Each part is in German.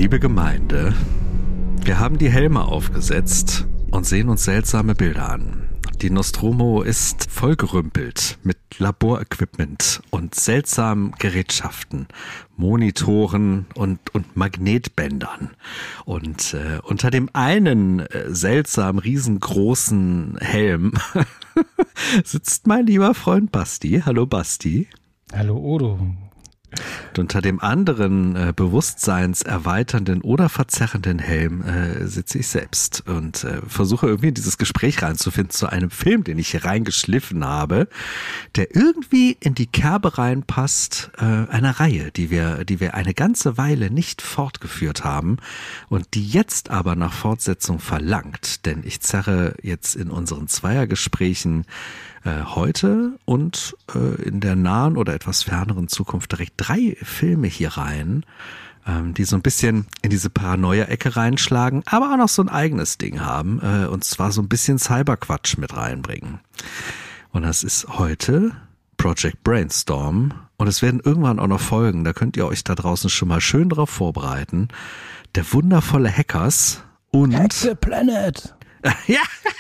Liebe Gemeinde, wir haben die Helme aufgesetzt und sehen uns seltsame Bilder an. Die Nostromo ist vollgerümpelt mit Laborequipment und seltsamen Gerätschaften, Monitoren und Magnetbändern. Und unter dem einen seltsam riesengroßen Helm sitzt mein lieber Freund Basti. Hallo Basti. Hallo Odo. Und unter dem anderen bewusstseinserweiternden oder verzerrenden Helm sitze ich selbst und versuche irgendwie in dieses Gespräch reinzufinden zu einem Film, den ich hier reingeschliffen habe, der irgendwie in die Kerbe reinpasst, einer Reihe, die wir eine ganze Weile nicht fortgeführt haben und die jetzt aber nach Fortsetzung verlangt, denn ich zerre jetzt in unseren Zweiergesprächen heute und in der nahen oder etwas ferneren Zukunft direkt 3 Filme hier rein, die so ein bisschen in diese Paranoia-Ecke reinschlagen, aber auch noch so ein eigenes Ding haben, und zwar so ein bisschen Cyberquatsch mit reinbringen. Und das ist heute Project Brainstorm und es werden irgendwann auch noch Folgen, da könnt ihr euch da draußen schon mal schön drauf vorbereiten. Der wundervolle Hackers und Hack the Planet. Ja.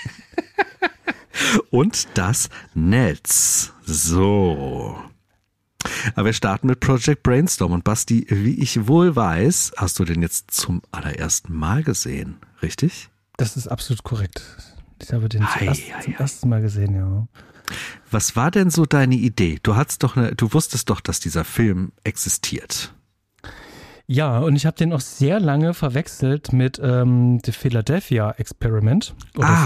Und das Netz. So. Aber wir starten mit Project Brainstorm. Und Basti, wie ich wohl weiß, hast du den jetzt zum allerersten Mal gesehen, richtig? Das ist absolut korrekt. Ich habe den zum ersten Mal gesehen, ja. Was war denn so deine Idee? Du wusstest doch, dass dieser Film existiert. Ja, und ich habe den auch sehr lange verwechselt mit The Philadelphia Experiment.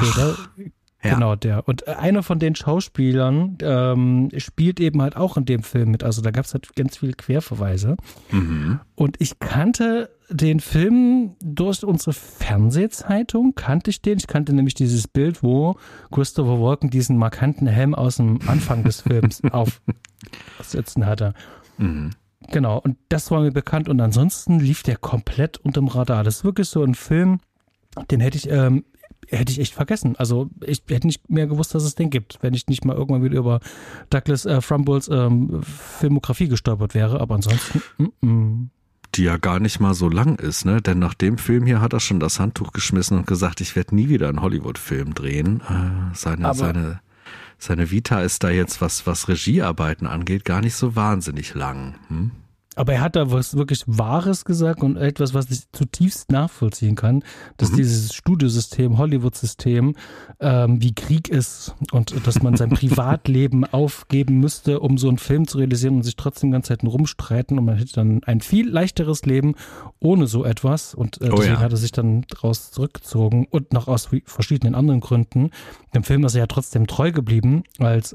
Ja. Genau, der. Und einer von den Schauspielern spielt eben halt auch in dem Film mit. Also da gab es halt ganz viele Querverweise. Mhm. Und ich kannte den Film durch unsere Fernsehzeitung, Ich kannte nämlich dieses Bild, wo Christopher Walken diesen markanten Helm aus dem Anfang des Films aufsetzen hatte. Mhm. Genau, und das war mir bekannt. Und ansonsten lief der komplett unterm Radar. Das ist wirklich so ein Film, den hätte ich echt vergessen. Also ich hätte nicht mehr gewusst, dass es den gibt, wenn ich nicht mal irgendwann wieder über Douglas Frumbulls Filmografie gestolpert wäre. Aber ansonsten, Die ja gar nicht mal so lang ist, ne? Denn nach dem Film hier hat er schon das Handtuch geschmissen und gesagt, ich werde nie wieder einen Hollywood-Film drehen. Seine Vita ist da jetzt, was Regiearbeiten angeht, gar nicht so wahnsinnig lang. Aber er hat da was wirklich Wahres gesagt und etwas, was ich zutiefst nachvollziehen kann, dass dieses Studiosystem, Hollywood-System, wie Krieg ist und dass man sein Privatleben aufgeben müsste, um so einen Film zu realisieren und sich trotzdem die ganze Zeit rumstreiten und man hätte dann ein viel leichteres Leben ohne so etwas und deswegen hat er sich dann daraus zurückgezogen und noch aus verschiedenen anderen Gründen. Dem Film ist er ja trotzdem treu geblieben als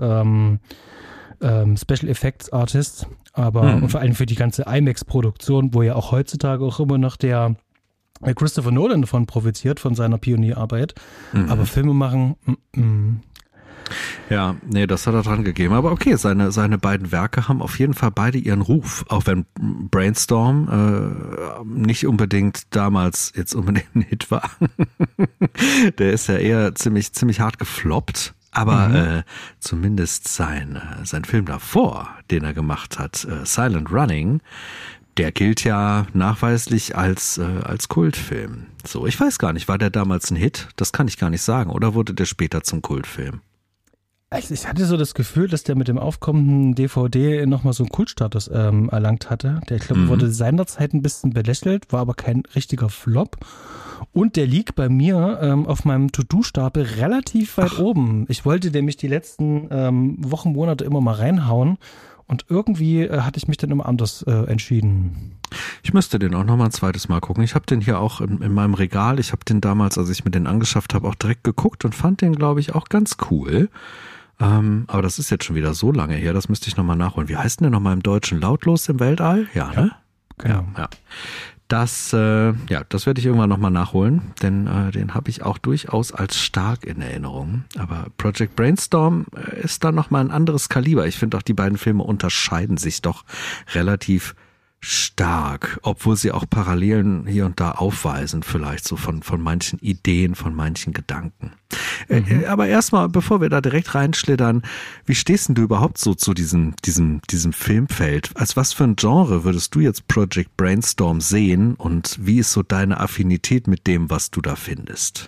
Special Effects Artist, aber und vor allem für die ganze IMAX-Produktion, wo ja auch heutzutage auch immer noch der Christopher Nolan davon profitiert, von seiner Pionierarbeit. Aber Filme machen, Ja, nee, das hat er dran gegeben. Aber okay, seine beiden Werke haben auf jeden Fall beide ihren Ruf, auch wenn Brainstorm nicht unbedingt damals jetzt unbedingt ein Hit war. Der ist ja eher ziemlich hart gefloppt. Aber zumindest sein Film davor, den er gemacht hat, Silent Running, der gilt ja nachweislich als Kultfilm. So, ich weiß gar nicht, war der damals ein Hit? Das kann ich gar nicht sagen. Oder wurde der später zum Kultfilm? Ich hatte so das Gefühl, dass der mit dem aufkommenden DVD nochmal so einen Kultstatus erlangt hatte. Der, ich glaube, wurde seinerzeit ein bisschen belächelt, war aber kein richtiger Flop. Und der liegt bei mir auf meinem To-Do-Stapel relativ weit oben. Ich wollte nämlich die letzten Wochen, Monate immer mal reinhauen und irgendwie hatte ich mich dann immer anders entschieden. Ich müsste den auch nochmal ein zweites Mal gucken. Ich habe den hier auch in meinem Regal. Ich habe den damals, als ich mir den angeschafft habe, auch direkt geguckt und fand den, glaube ich, auch ganz cool. Aber das ist jetzt schon wieder so lange her, das müsste ich nochmal nachholen. Wie heißt denn der nochmal im Deutschen? Lautlos im Weltall? Ja, ne? Genau. Ja. Das werde ich irgendwann nochmal nachholen, denn den habe ich auch durchaus als stark in Erinnerung. Aber Project Brainstorm ist dann nochmal ein anderes Kaliber. Ich finde auch, die beiden Filme unterscheiden sich doch relativ stark, obwohl sie auch Parallelen hier und da aufweisen, vielleicht so von manchen Ideen, von manchen Gedanken. Aber erstmal, bevor wir da direkt reinschlittern, wie stehst denn du überhaupt so zu diesem Filmfeld? Als was für ein Genre würdest du jetzt Project Brainstorm sehen und wie ist so deine Affinität mit dem, was du da findest?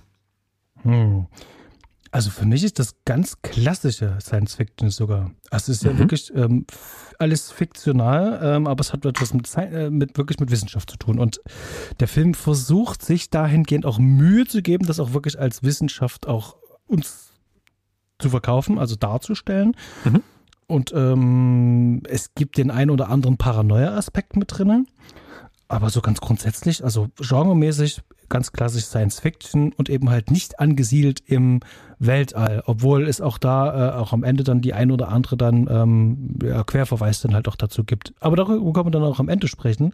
Also für mich ist das ganz klassische Science Fiction sogar. Also es ist ja wirklich alles fiktional, aber es hat etwas wirklich mit Wissenschaft zu tun. Und der Film versucht sich dahingehend auch Mühe zu geben, das auch wirklich als Wissenschaft auch uns zu verkaufen, also darzustellen. Und es gibt den einen oder anderen Paranoia-Aspekt mit drinnen. Aber so ganz grundsätzlich, also genremäßig, ganz klassisch Science Fiction und eben halt nicht angesiedelt im Weltall, obwohl es auch da auch am Ende dann die ein oder andere dann Querverweis dann halt auch dazu gibt. Aber darüber kann man dann auch am Ende sprechen.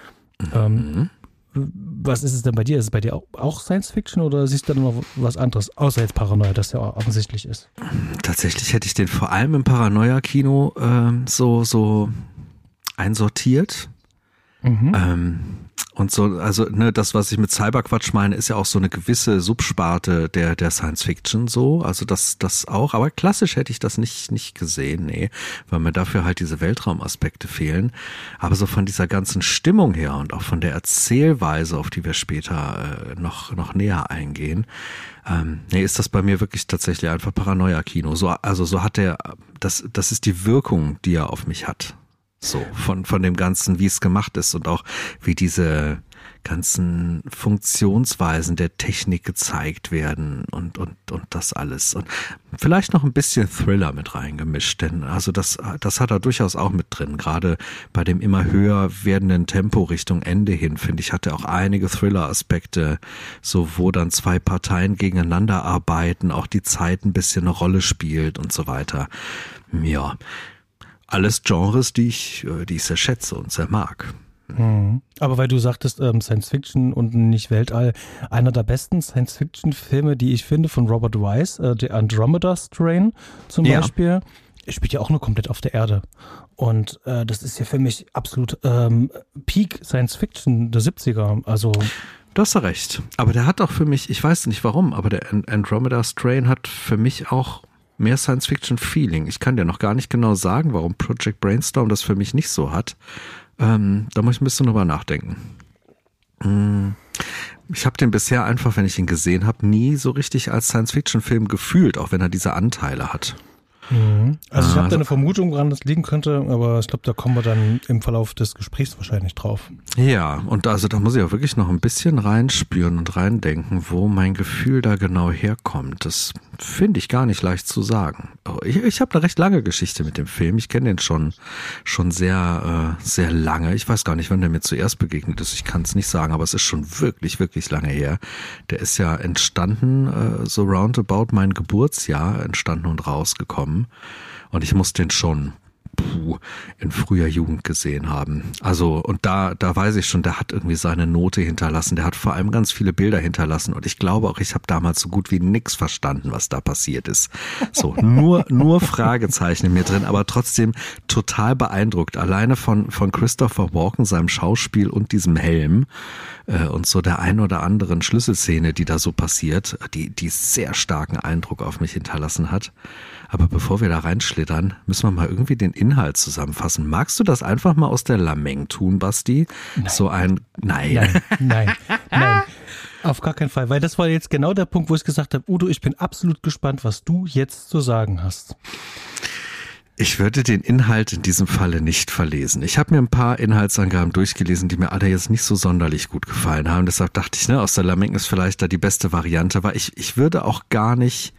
Was ist es denn bei dir? Ist es bei dir auch Science Fiction oder siehst du dann noch was anderes, außer jetzt Paranoia, das ja offensichtlich ist? Tatsächlich hätte ich den vor allem im Paranoia-Kino so einsortiert. Und so, also das, was ich mit Cyberquatsch meine, ist ja auch so eine gewisse Subsparte der Science Fiction so, also das auch, aber klassisch hätte ich das nicht gesehen, nee, weil mir dafür halt diese Weltraumaspekte fehlen, aber so von dieser ganzen Stimmung her und auch von der Erzählweise, auf die wir später noch näher eingehen, ist das bei mir wirklich tatsächlich einfach Paranoia-Kino, so hat das ist die Wirkung, die er auf mich hat. So, von dem Ganzen, wie es gemacht ist und auch wie diese ganzen Funktionsweisen der Technik gezeigt werden und das alles. Und vielleicht noch ein bisschen Thriller mit reingemischt, denn also das hat er durchaus auch mit drin. Gerade bei dem immer höher werdenden Tempo Richtung Ende hin, finde ich, hat er auch einige Thriller-Aspekte, so wo dann zwei Parteien gegeneinander arbeiten, auch die Zeit ein bisschen eine Rolle spielt und so weiter. Ja. Alles Genres, die ich sehr schätze und sehr mag. Aber weil du sagtest Science Fiction und nicht Weltall, einer der besten Science Fiction Filme, die ich finde, von Robert Wise, The Andromeda Strain zum Beispiel, spielt ja auch nur komplett auf der Erde. Und das ist ja für mich absolut Peak Science Fiction der 70er. Also du hast ja recht. Aber der hat auch für mich, ich weiß nicht warum, aber der Andromeda Strain hat für mich auch mehr Science-Fiction-Feeling. Ich kann dir noch gar nicht genau sagen, warum Project Brainstorm das für mich nicht so hat. Da muss ich ein bisschen drüber nachdenken. Ich habe den bisher einfach, wenn ich ihn gesehen habe, nie so richtig als Science-Fiction-Film gefühlt, auch wenn er diese Anteile hat. Also ich habe da eine Vermutung, woran das liegen könnte, aber ich glaube, da kommen wir dann im Verlauf des Gesprächs wahrscheinlich drauf. Ja, und also da muss ich auch wirklich noch ein bisschen reinspüren und reindenken, wo mein Gefühl da genau herkommt. Das finde ich gar nicht leicht zu sagen. Ich habe eine recht lange Geschichte mit dem Film. Ich kenne den schon sehr, sehr lange. Ich weiß gar nicht, wann der mir zuerst begegnet ist. Ich kann es nicht sagen, aber es ist schon wirklich, wirklich lange her. Der ist ja entstanden, so roundabout mein Geburtsjahr entstanden und rausgekommen. Und ich muss den schon in früher Jugend gesehen haben. Also, und da weiß ich schon, der hat irgendwie seine Note hinterlassen. Der hat vor allem ganz viele Bilder hinterlassen. Und ich glaube auch, ich habe damals so gut wie nix verstanden, was da passiert ist. So, nur Fragezeichen in mir drin, aber trotzdem total beeindruckt. Alleine von Christopher Walken, seinem Schauspiel und diesem Helm und so der ein oder anderen Schlüsselszene, die da so passiert, die sehr starken Eindruck auf mich hinterlassen hat. Aber bevor wir da reinschlittern, müssen wir mal irgendwie den Inhalt zusammenfassen. Magst du das einfach mal aus der Lameng tun, Basti? Nein. So ein Nein. Nein. Auf gar keinen Fall, weil das war jetzt genau der Punkt, wo ich gesagt habe, Udo, ich bin absolut gespannt, was du jetzt zu sagen hast. Ich würde den Inhalt in diesem Falle nicht verlesen. Ich habe mir ein paar Inhaltsangaben durchgelesen, die mir alle jetzt nicht so sonderlich gut gefallen haben. Deshalb dachte ich, aus der Lameng ist vielleicht da die beste Variante, weil ich würde auch gar nicht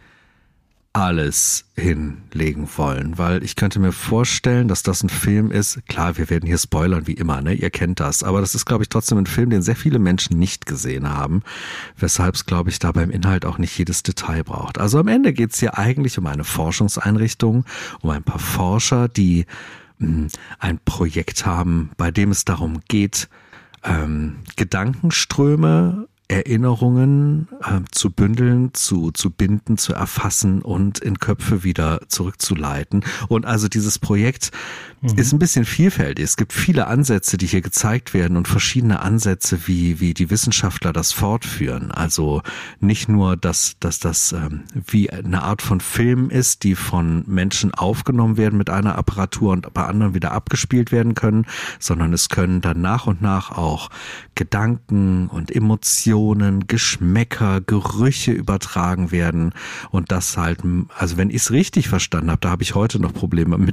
alles hinlegen wollen, weil ich könnte mir vorstellen, dass das ein Film ist, klar, wir werden hier spoilern wie immer, ne? Ihr kennt das, aber das ist, glaube ich, trotzdem ein Film, den sehr viele Menschen nicht gesehen haben, weshalb es, glaube ich, da beim Inhalt auch nicht jedes Detail braucht. Also am Ende geht es hier eigentlich um eine Forschungseinrichtung, um ein paar Forscher, die ein Projekt haben, bei dem es darum geht, Gedankenströme Erinnerungen zu bündeln, zu binden, zu erfassen und in Köpfe wieder zurückzuleiten. Und also dieses Projekt ist ein bisschen vielfältig. Es gibt viele Ansätze, die hier gezeigt werden und verschiedene Ansätze, wie die Wissenschaftler das fortführen. Also nicht nur, dass das wie eine Art von Film ist, die von Menschen aufgenommen werden mit einer Apparatur und bei anderen wieder abgespielt werden können, sondern es können dann nach und nach auch Gedanken und Emotionen, Geschmäcker, Gerüche übertragen werden und das halt, also wenn ich es richtig verstanden habe, da habe ich heute noch Probleme mit,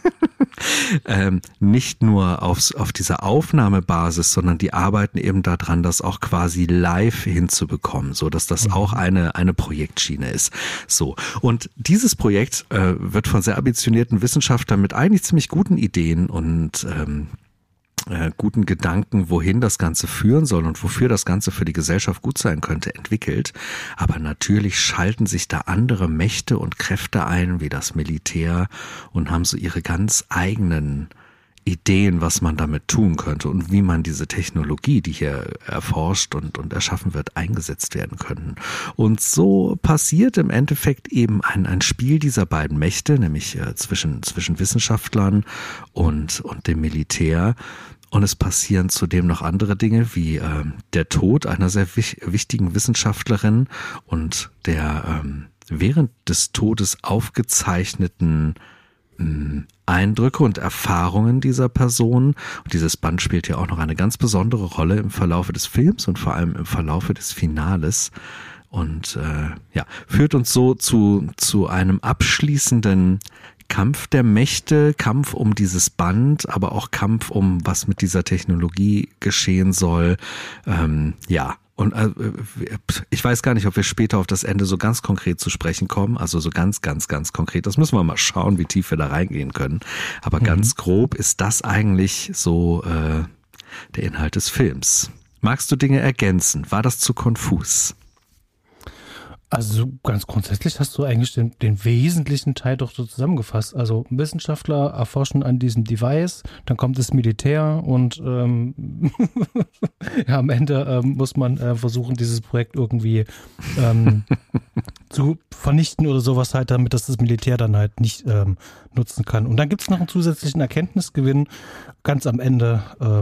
nicht nur auf dieser Aufnahmebasis, sondern die arbeiten eben daran, das auch quasi live hinzubekommen, so dass das auch eine Projektschiene ist. So. Und dieses Projekt wird von sehr ambitionierten Wissenschaftlern mit eigentlich ziemlich guten Ideen und guten Gedanken, wohin das Ganze führen soll und wofür das Ganze für die Gesellschaft gut sein könnte, entwickelt. Aber natürlich schalten sich da andere Mächte und Kräfte ein, wie das Militär, und haben so ihre ganz eigenen Ideen, was man damit tun könnte und wie man diese Technologie, die hier erforscht und erschaffen wird, eingesetzt werden können. Und so passiert im Endeffekt eben ein Spiel dieser beiden Mächte, nämlich zwischen Wissenschaftlern und dem Militär. Und es passieren zudem noch andere Dinge, wie der Tod einer sehr wichtigen Wissenschaftlerin und der während des Todes aufgezeichneten Eindrücke und Erfahrungen dieser Person. Und dieses Band spielt ja auch noch eine ganz besondere Rolle im Verlaufe des Films und vor allem im Verlaufe des Finales. Und führt uns so zu einem abschließenden Kampf der Mächte, Kampf um dieses Band, aber auch Kampf um was mit dieser Technologie geschehen soll. Und ich weiß gar nicht, ob wir später auf das Ende so ganz konkret zu sprechen kommen, also so ganz, ganz, ganz konkret. Das müssen wir mal schauen, wie tief wir da reingehen können. Aber ganz grob ist das eigentlich so der Inhalt des Films. Magst du Dinge ergänzen? War das zu konfus? Also ganz grundsätzlich hast du eigentlich den wesentlichen Teil doch so zusammengefasst. Also Wissenschaftler erforschen an diesem Device, dann kommt das Militär und am Ende muss man versuchen, dieses Projekt irgendwie zu vernichten oder sowas halt, damit das Militär dann halt nicht nutzen kann. Und dann gibt es noch einen zusätzlichen Erkenntnisgewinn ganz am Ende.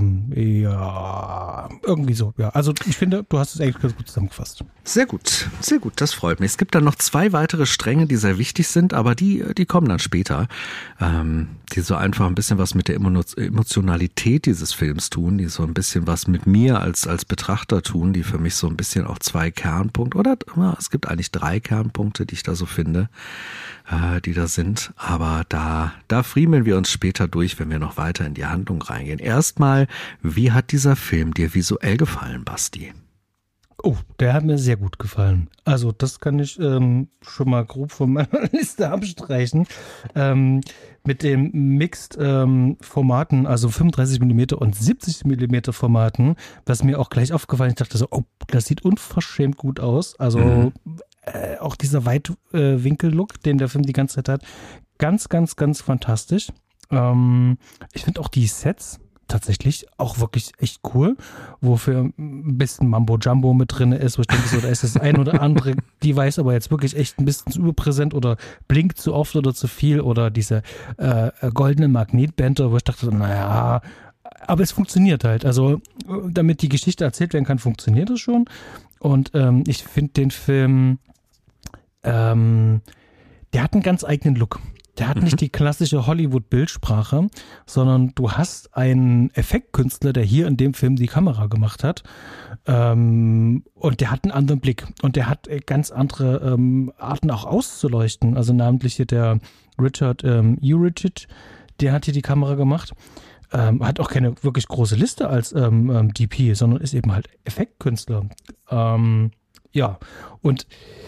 Irgendwie so. Ja, also ich finde, du hast es eigentlich ganz gut zusammengefasst. Sehr gut, das freut mich. Es gibt dann noch 2 weitere Stränge, die sehr wichtig sind, aber die kommen dann später, die so einfach ein bisschen was mit der Emotionalität dieses Films tun, die so ein bisschen was mit mir als Betrachter tun, die für mich so ein bisschen auch 2 Kernpunkte, oder es gibt eigentlich 3 Kernpunkte, die ich da so finde, die da sind, aber da friemeln wir uns später durch, wenn wir noch weiter in die Handlung reingehen. Erstmal, wie hat dieser Film dir visuell gefallen, Basti? Oh, der hat mir sehr gut gefallen. Also das kann ich schon mal grob von meiner Liste abstreichen. Mit den Mixed Formaten, also 35mm und 70mm Formaten, was mir auch gleich aufgefallen ist. Ich dachte so, oh, das sieht unverschämt gut aus. Also auch dieser Weitwinkel-Look, den der Film die ganze Zeit hat, ganz, ganz, ganz fantastisch. Ich finde auch die Sets tatsächlich auch wirklich echt cool, wofür ein bisschen Mambo-Jumbo mit drin ist, wo ich denke, so, da ist das ein oder andere Device aber jetzt wirklich echt ein bisschen zu überpräsent oder blinkt zu oft oder zu viel oder diese goldenen Magnetbänder, wo ich dachte, naja, aber es funktioniert halt. Also, damit die Geschichte erzählt werden kann, funktioniert es schon. Und ich finde den Film, der hat einen ganz eigenen Look. Der hat nicht die klassische Hollywood-Bildsprache, sondern du hast einen Effektkünstler, der hier in dem Film die Kamera gemacht hat. Und der hat einen anderen Blick. Und der hat ganz andere Arten auch auszuleuchten. Also namentlich hier der Richard Uricic, der hat hier die Kamera gemacht. Hat auch keine wirklich große Liste als DP, sondern ist eben halt Effektkünstler. Und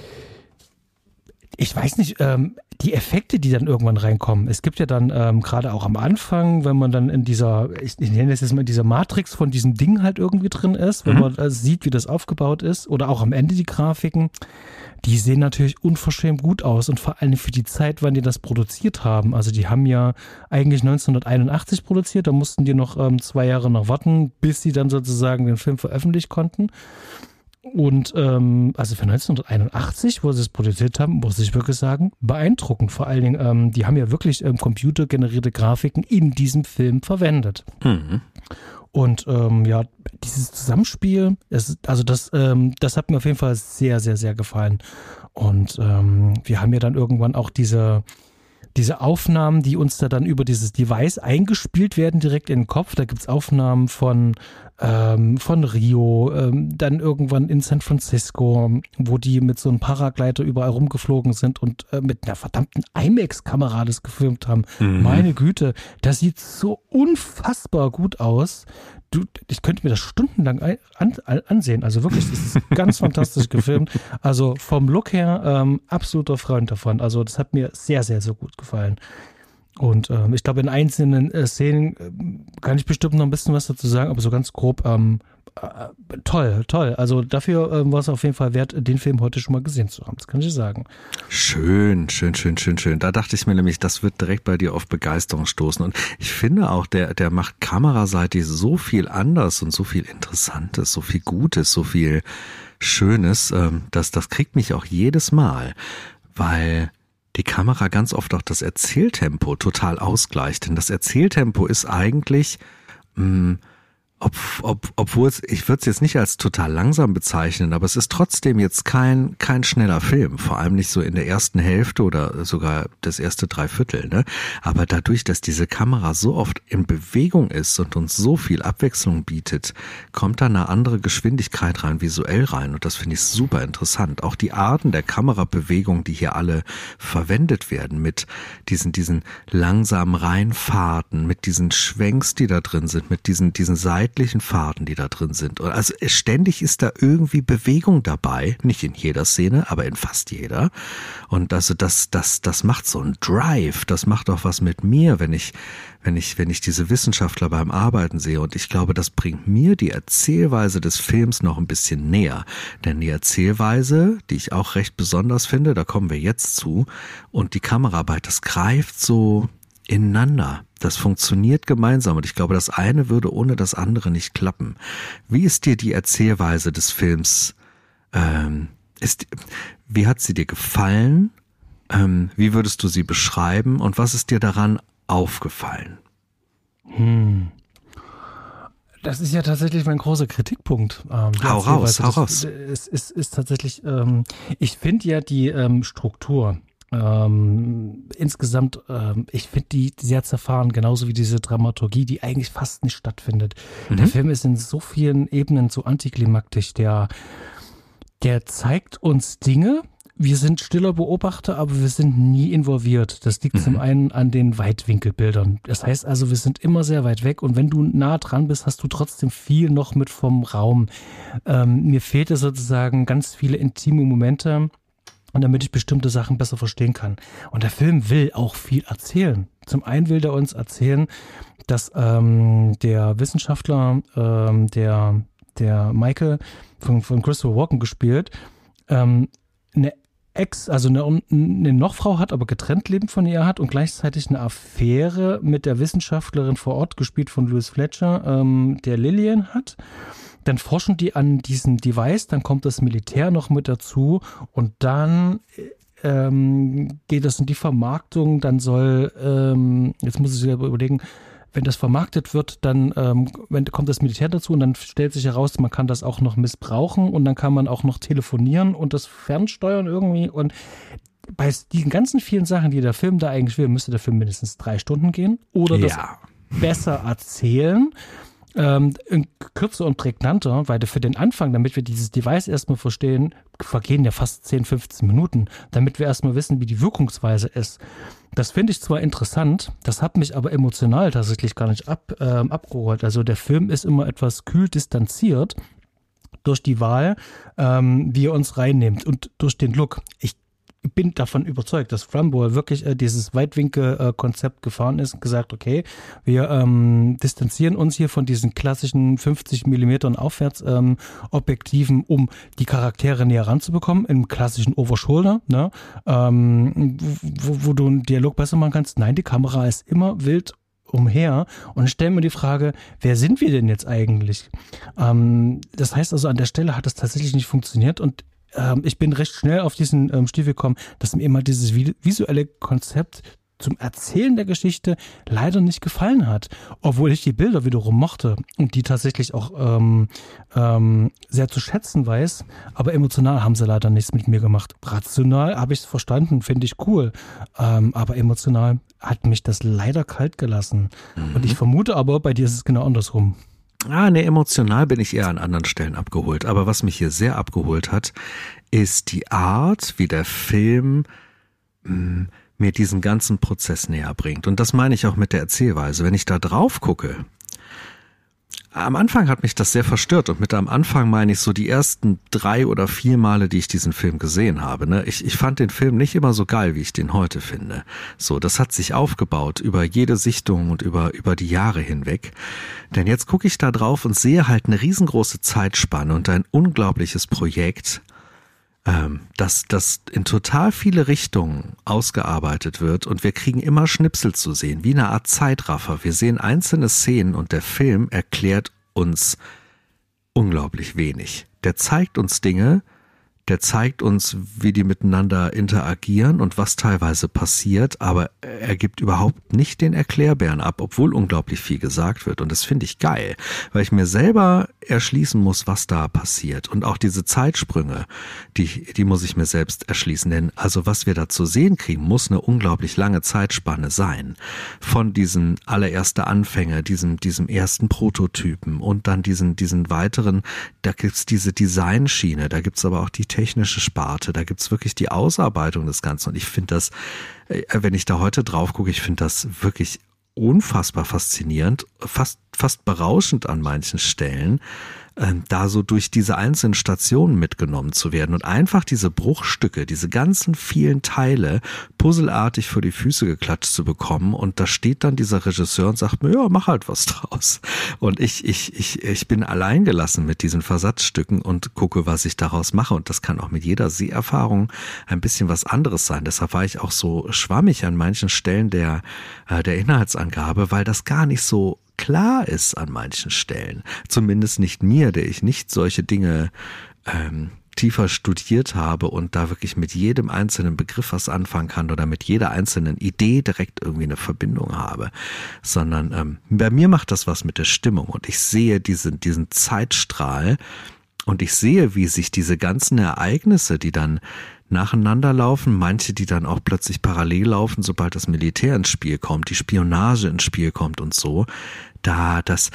ich weiß nicht, die Effekte, die dann irgendwann reinkommen. Es gibt ja dann gerade auch am Anfang, wenn man dann in dieser, ich nenne das jetzt mal, dieser Matrix von diesem Ding halt irgendwie drin ist, wenn man sieht, wie das aufgebaut ist, oder auch am Ende die Grafiken, die sehen natürlich unverschämt gut aus und vor allem für die Zeit, wann die das produziert haben. Also die haben ja eigentlich 1981 produziert, da mussten die noch 2 Jahre noch warten, bis sie dann sozusagen den Film veröffentlichen konnten. Und also für 1981, wo sie es produziert haben, muss ich wirklich sagen, beeindruckend. Vor allen Dingen, die haben ja wirklich computergenerierte Grafiken in diesem Film verwendet. Mhm. Und ja, dieses Zusammenspiel, das hat mir auf jeden Fall sehr, sehr, sehr gefallen. Und wir haben ja dann irgendwann auch diese Aufnahmen, die uns da dann über dieses Device eingespielt werden, direkt in den Kopf. Da gibt's Aufnahmen von Rio, dann irgendwann in San Francisco, wo die mit so einem Paraglider überall rumgeflogen sind und mit einer verdammten IMAX-Kamera das gefilmt haben. Mhm. Meine Güte, das sieht so unfassbar gut aus. Ich könnte mir das stundenlang ansehen. Also wirklich, das ist ganz fantastisch gefilmt. Also vom Look her absoluter Freund davon. Also das hat mir sehr, sehr, sehr gut gefallen. Und ich glaube, in einzelnen Szenen kann ich bestimmt noch ein bisschen was dazu sagen, aber so ganz grob, toll. Also dafür war es auf jeden Fall wert, den Film heute schon mal gesehen zu haben. Das kann ich sagen. Schön. Da dachte ich mir nämlich, das wird direkt bei dir auf Begeisterung stoßen. Und ich finde auch, der macht kameraseitig so viel anders und so viel Interessantes, so viel Gutes, so viel Schönes. Das kriegt mich auch jedes Mal, weil die Kamera ganz oft auch das Erzähltempo total ausgleicht. Denn das Erzähltempo ist eigentlich, obwohl ich würde es jetzt nicht als total langsam bezeichnen, aber es ist trotzdem jetzt kein schneller Film, vor allem nicht so in der ersten Hälfte oder sogar das erste Dreiviertel, ne? Aber dadurch, dass diese Kamera so oft in Bewegung ist und uns so viel Abwechslung bietet, kommt da eine andere Geschwindigkeit rein, visuell rein, und das finde ich super interessant. Auch die Arten der Kamerabewegung, die hier alle verwendet werden, mit diesen langsamen Reinfahrten, mit diesen Schwenks, die da drin sind, mit diesen seitlichen Fahrten, die da drin sind. Also ständig ist da irgendwie Bewegung dabei, nicht in jeder Szene, aber in fast jeder. Und also das macht so einen Drive, das macht auch was mit mir, wenn ich diese Wissenschaftler beim Arbeiten sehe. Und ich glaube, das bringt mir die Erzählweise des Films noch ein bisschen näher. Denn die Erzählweise, die ich auch recht besonders finde, da kommen wir jetzt zu, und die Kameraarbeit, das greift so ineinander. Das funktioniert gemeinsam, und ich glaube, das eine würde ohne das andere nicht klappen. Wie ist dir die Erzählweise des Films? Wie hat sie dir gefallen? Wie würdest du sie beschreiben? Und was ist dir daran aufgefallen? Das ist ja tatsächlich mein großer Kritikpunkt. Hau raus. Es ist tatsächlich, ich finde ja die Struktur insgesamt, ich finde die sehr zerfahren, genauso wie diese Dramaturgie, die eigentlich fast nicht stattfindet. Mhm. Der Film ist in so vielen Ebenen so antiklimaktisch, der zeigt uns Dinge. Wir sind stiller Beobachter, aber wir sind nie involviert. Das liegt zum einen an den Weitwinkelbildern. Das heißt also, wir sind immer sehr weit weg, und wenn du nah dran bist, hast du trotzdem viel noch mit vom Raum. Mir fehlte sozusagen ganz viele intime Momente, und damit ich bestimmte Sachen besser verstehen kann. Und der Film will auch viel erzählen. Zum einen will er uns erzählen, dass der Wissenschaftler, der Michael von Christopher Walken gespielt, eine Nochfrau hat, aber getrennt lebend von ihr hat und gleichzeitig eine Affäre mit der Wissenschaftlerin vor Ort, gespielt von Louis Fletcher, der Lillian hat. Dann forschen die an diesem Device, dann kommt das Militär noch mit dazu, und dann geht es in die Vermarktung. Dann soll, jetzt muss ich sich überlegen, wenn das vermarktet wird, dann kommt das Militär dazu, und dann stellt sich heraus, man kann das auch noch missbrauchen, und dann kann man auch noch telefonieren und das fernsteuern irgendwie. Und bei diesen ganzen vielen Sachen, die der Film da eigentlich will, müsste der Film mindestens 3 Stunden gehen oder das besser erzählen. Kürzer und prägnanter, weil für den Anfang, damit wir dieses Device erstmal verstehen, vergehen ja fast 10, 15 Minuten, damit wir erstmal wissen, wie die Wirkungsweise ist. Das finde ich zwar interessant, das hat mich aber emotional tatsächlich gar nicht abgeholt. Also der Film ist immer etwas kühl distanziert durch die Wahl, wie er uns reinnimmt, und durch den Look. Ich bin davon überzeugt, dass Trumbull wirklich dieses Weitwinkel-Konzept gefahren ist und gesagt, okay, wir distanzieren uns hier von diesen klassischen 50 Millimetern aufwärts Objektiven, um die Charaktere näher ranzubekommen, im klassischen Overshoulder, ne? Wo du einen Dialog besser machen kannst. Nein, die Kamera ist immer wild umher und stelle mir die Frage, wer sind wir denn jetzt eigentlich? Das heißt also, an der Stelle hat es tatsächlich nicht funktioniert und ich bin recht schnell auf diesen Stiefel gekommen, dass mir immer dieses visuelle Konzept zum Erzählen der Geschichte leider nicht gefallen hat, obwohl ich die Bilder wiederum mochte und die tatsächlich auch sehr zu schätzen weiß, aber emotional haben sie leider nichts mit mir gemacht. Rational habe ich es verstanden, finde ich cool, aber emotional hat mich das leider kalt gelassen. Und ich vermute aber, bei dir ist es genau andersrum. Emotional bin ich eher an anderen Stellen abgeholt, aber was mich hier sehr abgeholt hat, ist die Art, wie der Film mir diesen ganzen Prozess näher bringt. Und das meine ich auch mit der Erzählweise. Wenn ich da drauf gucke, am Anfang hat mich das sehr verstört und mit am Anfang meine ich so die ersten 3 oder 4 Male, die ich diesen Film gesehen habe. Ne? Ich fand den Film nicht immer so geil, wie ich den heute finde. So, das hat sich aufgebaut über jede Sichtung und über die Jahre hinweg. Denn jetzt gucke ich da drauf und sehe halt eine riesengroße Zeitspanne und ein unglaubliches Projekt, das in total viele Richtungen ausgearbeitet wird und wir kriegen immer Schnipsel zu sehen, wie eine Art Zeitraffer. Wir sehen einzelne Szenen und der Film erklärt uns unglaublich wenig. Der zeigt uns Dinge, der zeigt uns, wie die miteinander interagieren und was teilweise passiert, aber er gibt überhaupt nicht den Erklärbären ab, obwohl unglaublich viel gesagt wird. Und das finde ich geil, weil ich mir selber erschließen muss, was da passiert. Und auch diese Zeitsprünge, die muss ich mir selbst erschließen. Denn also was wir da zu sehen kriegen, muss eine unglaublich lange Zeitspanne sein. Von diesen allererste Anfänge, diesem ersten Prototypen und dann diesen weiteren, da gibt's diese Designschiene, da gibt's aber auch die technische Sparte, da gibt's wirklich die Ausarbeitung des Ganzen und ich finde das, wenn ich da heute drauf gucke, ich finde das wirklich unfassbar faszinierend, fast berauschend an manchen Stellen, da so durch diese einzelnen Stationen mitgenommen zu werden und einfach diese Bruchstücke, diese ganzen vielen Teile puzzelartig vor die Füße geklatscht zu bekommen und da steht dann dieser Regisseur und sagt mir, ja, mach halt was draus. Und ich bin alleingelassen mit diesen Versatzstücken und gucke, was ich daraus mache und das kann auch mit jeder Seherfahrung ein bisschen was anderes sein. Deshalb war ich auch so schwammig an manchen Stellen der Inhaltsangabe, weil das gar nicht so klar ist an manchen Stellen. Zumindest nicht mir, der ich nicht solche Dinge tiefer studiert habe und da wirklich mit jedem einzelnen Begriff was anfangen kann oder mit jeder einzelnen Idee direkt irgendwie eine Verbindung habe, sondern bei mir macht das was mit der Stimmung und ich sehe diesen Zeitstrahl und ich sehe, wie sich diese ganzen Ereignisse, die dann nacheinander laufen, manche, die dann auch plötzlich parallel laufen, sobald das Militär ins Spiel kommt, die Spionage ins Spiel kommt und so, das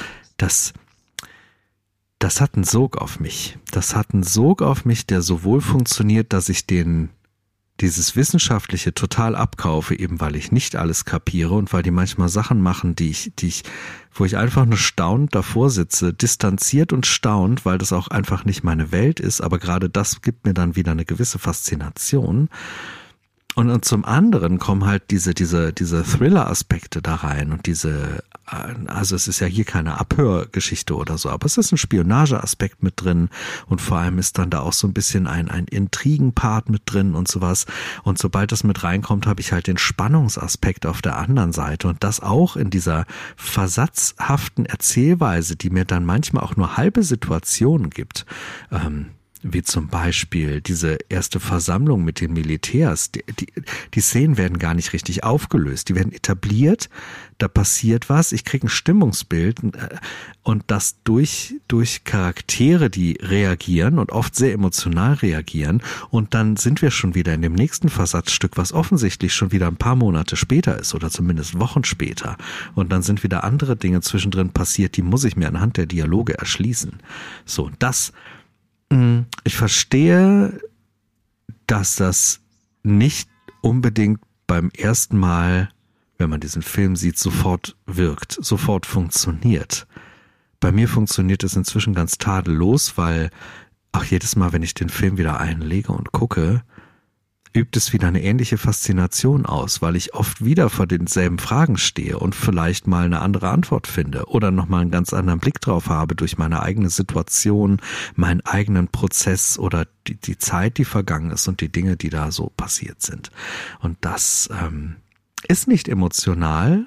hat einen Sog auf mich. Das hat einen Sog auf mich, der sowohl funktioniert, dass ich dieses Wissenschaftliche total abkaufe, eben weil ich nicht alles kapiere und weil die manchmal Sachen machen, wo ich einfach nur staunend davor sitze, distanziert und staunt, weil das auch einfach nicht meine Welt ist, aber gerade das gibt mir dann wieder eine gewisse Faszination. Und zum anderen kommen halt diese Thriller-Aspekte da rein und also es ist ja hier keine Abhörgeschichte oder so, aber es ist ein Spionage-Aspekt mit drin und vor allem ist dann da auch so ein bisschen ein Intrigen-Part mit drin und sowas. Und sobald das mit reinkommt, habe ich halt den Spannungsaspekt auf der anderen Seite und das auch in dieser versatzhaften Erzählweise, die mir dann manchmal auch nur halbe Situationen gibt. Wie zum Beispiel diese erste Versammlung mit den Militärs. Die Szenen werden gar nicht richtig aufgelöst. Die werden etabliert, da passiert was, ich kriege ein Stimmungsbild und das durch Charaktere, die reagieren und oft sehr emotional reagieren und dann sind wir schon wieder in dem nächsten Versatzstück, was offensichtlich schon wieder ein paar Monate später ist oder zumindest Wochen später und dann sind wieder andere Dinge zwischendrin passiert, die muss ich mir anhand der Dialoge erschließen. So, ich verstehe, dass das nicht unbedingt beim ersten Mal, wenn man diesen Film sieht, sofort wirkt, sofort funktioniert. Bei mir funktioniert es inzwischen ganz tadellos, weil auch jedes Mal, wenn ich den Film wieder einlege und gucke, übt es wieder eine ähnliche Faszination aus, weil ich oft wieder vor denselben Fragen stehe und vielleicht mal eine andere Antwort finde oder nochmal einen ganz anderen Blick drauf habe durch meine eigene Situation, meinen eigenen Prozess oder die Zeit, die vergangen ist und die Dinge, die da so passiert sind. Und das ist nicht emotional,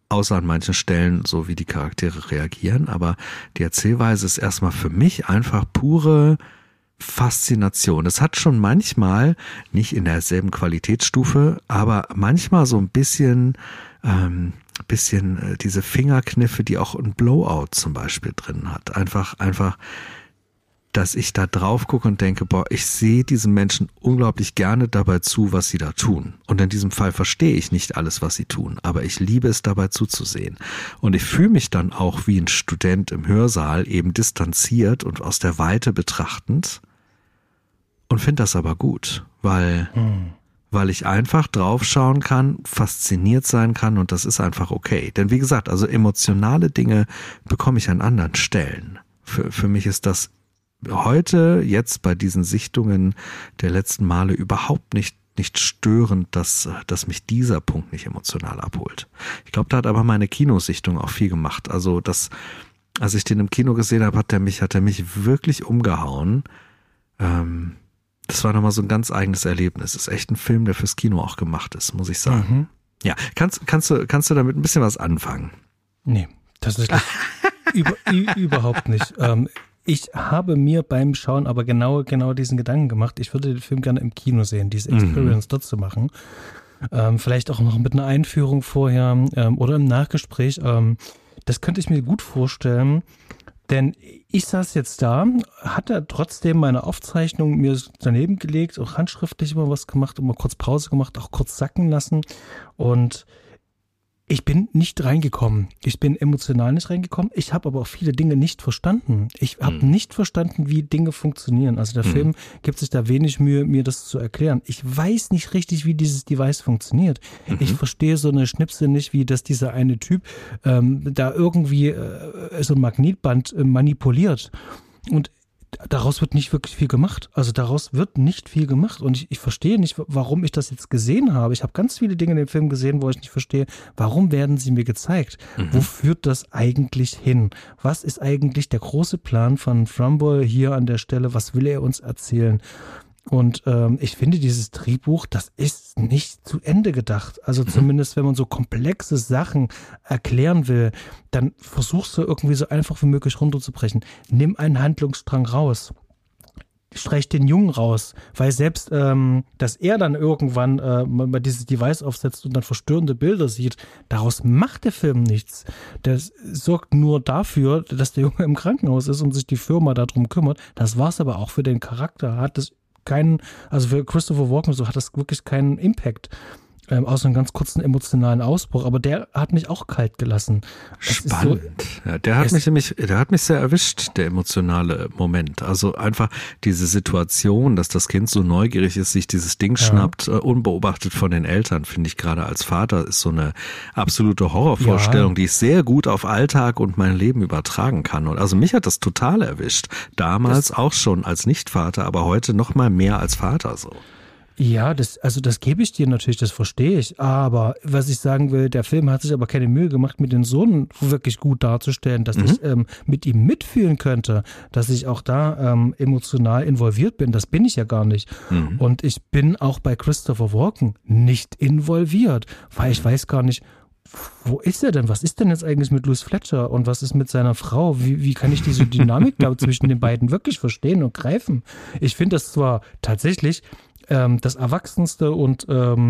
außer an manchen Stellen, so wie die Charaktere reagieren. Aber die Erzählweise ist erstmal für mich einfach pure Faszination. Es hat schon manchmal, nicht in derselben Qualitätsstufe, aber manchmal so ein bisschen diese Fingerkniffe, die auch ein Blowout zum Beispiel drin hat. Einfach, dass ich da drauf gucke und denke, boah, ich sehe diesen Menschen unglaublich gerne dabei zu, was sie da tun. Und in diesem Fall verstehe ich nicht alles, was sie tun, aber ich liebe es, dabei zuzusehen. Und ich fühle mich dann auch wie ein Student im Hörsaal, eben distanziert und aus der Weite betrachtend und finde das aber gut, weil ich einfach draufschauen kann, fasziniert sein kann und das ist einfach okay. Denn wie gesagt, also emotionale Dinge bekomme ich an anderen Stellen. Für mich ist das heute, jetzt bei diesen Sichtungen der letzten Male überhaupt nicht störend, dass mich dieser Punkt nicht emotional abholt. Ich glaube, da hat aber meine Kinosichtung auch viel gemacht. Also als ich den im Kino gesehen habe, hat er mich wirklich umgehauen. Das war nochmal so ein ganz eigenes Erlebnis. Ist echt ein Film, der fürs Kino auch gemacht ist, muss ich sagen. Ja, kannst du damit ein bisschen was anfangen? Nee, tatsächlich überhaupt nicht. Ich habe mir beim Schauen aber genau diesen Gedanken gemacht. Ich würde den Film gerne im Kino sehen, diese Experience dort zu machen. Vielleicht auch noch mit einer Einführung vorher oder im Nachgespräch. Das könnte ich mir gut vorstellen, denn ich saß jetzt da, hatte trotzdem meine Aufzeichnung mir daneben gelegt, auch handschriftlich immer was gemacht, immer kurz Pause gemacht, auch kurz sacken lassen und ich bin nicht reingekommen. Ich bin emotional nicht reingekommen. Ich habe aber auch viele Dinge nicht verstanden. Ich habe nicht verstanden, wie Dinge funktionieren. Also der Film gibt sich da wenig Mühe, mir das zu erklären. Ich weiß nicht richtig, wie dieses Device funktioniert. Ich verstehe so eine Schnipsel nicht, wie dass dieser eine Typ da irgendwie so ein Magnetband manipuliert. Und daraus wird nicht wirklich viel gemacht. Also daraus wird nicht viel gemacht. Und ich verstehe nicht, warum ich das jetzt gesehen habe. Ich habe ganz viele Dinge in dem Film gesehen, wo ich nicht verstehe, warum werden sie mir gezeigt? Wo führt das eigentlich hin? Was ist eigentlich der große Plan von Trumbull hier an der Stelle? Was will er uns erzählen? Und ich finde, dieses Drehbuch, das ist nicht zu Ende gedacht. Also zumindest, wenn man so komplexe Sachen erklären will, dann versuchst du irgendwie so einfach wie möglich runterzubrechen. Nimm einen Handlungsstrang raus. Streich den Jungen raus. Weil selbst, dass er dann irgendwann mal dieses Device aufsetzt und dann verstörende Bilder sieht, daraus macht der Film nichts. Das sorgt nur dafür, dass der Junge im Krankenhaus ist und sich die Firma darum kümmert. Das war's aber auch für den Charakter. Hat das also für Christopher Walken so hat das wirklich keinen Impact, außer einen ganz kurzen emotionalen Ausbruch, aber der hat mich auch kalt gelassen. Spannend. Ja, der hat mich sehr erwischt, der emotionale Moment. Also einfach diese Situation, dass das Kind so neugierig ist, sich dieses Ding schnappt, unbeobachtet von den Eltern, finde ich gerade als Vater, ist so eine absolute Horrorvorstellung, die ich sehr gut auf Alltag und mein Leben übertragen kann. Und also mich hat das total erwischt. Damals auch schon als Nicht-Vater, aber heute noch mal mehr als Vater so. Ja, das gebe ich dir natürlich, das verstehe ich. Aber was ich sagen will, der Film hat sich aber keine Mühe gemacht, mir den Sohn wirklich gut darzustellen, dass ich mit ihm mitfühlen könnte, dass ich auch da emotional involviert bin. Das bin ich ja gar nicht. Und ich bin auch bei Christopher Walken nicht involviert, weil ich weiß gar nicht, wo ist er denn? Was ist denn jetzt eigentlich mit Louis Fletcher und was ist mit seiner Frau? Wie kann ich diese Dynamik da zwischen den beiden wirklich verstehen und greifen? Ich finde das zwar tatsächlich das erwachsenste und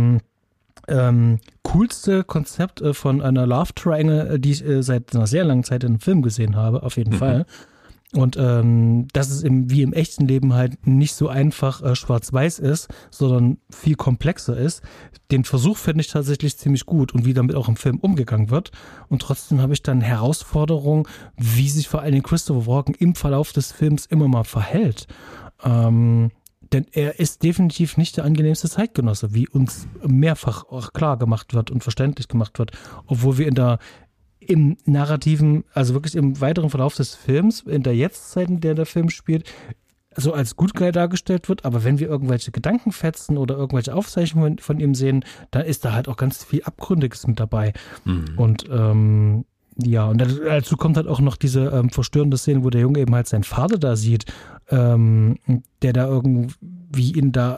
coolste Konzept von einer Love Triangle, die ich seit einer sehr langen Zeit in einem Film gesehen habe, auf jeden Fall. Und dass es wie im echten Leben halt nicht so einfach schwarz-weiß ist, sondern viel komplexer ist. Den Versuch finde ich tatsächlich ziemlich gut und wie damit auch im Film umgegangen wird. Und trotzdem habe ich dann Herausforderungen, wie sich vor allen Dingen Christopher Walken im Verlauf des Films immer mal verhält. Denn er ist definitiv nicht der angenehmste Zeitgenosse, wie uns mehrfach auch klar gemacht wird und verständlich gemacht wird, obwohl wir im narrativen, also wirklich im weiteren Verlauf des Films, in der Jetztzeit, in der der Film spielt, so als Good Guy dargestellt wird, aber wenn wir irgendwelche Gedankenfetzen oder irgendwelche Aufzeichnungen von ihm sehen, dann ist da halt auch ganz viel Abgründiges mit dabei. Und ja, und dazu kommt halt auch noch diese verstörende Szene, wo der Junge eben halt seinen Vater da sieht, der da irgendwie ihn da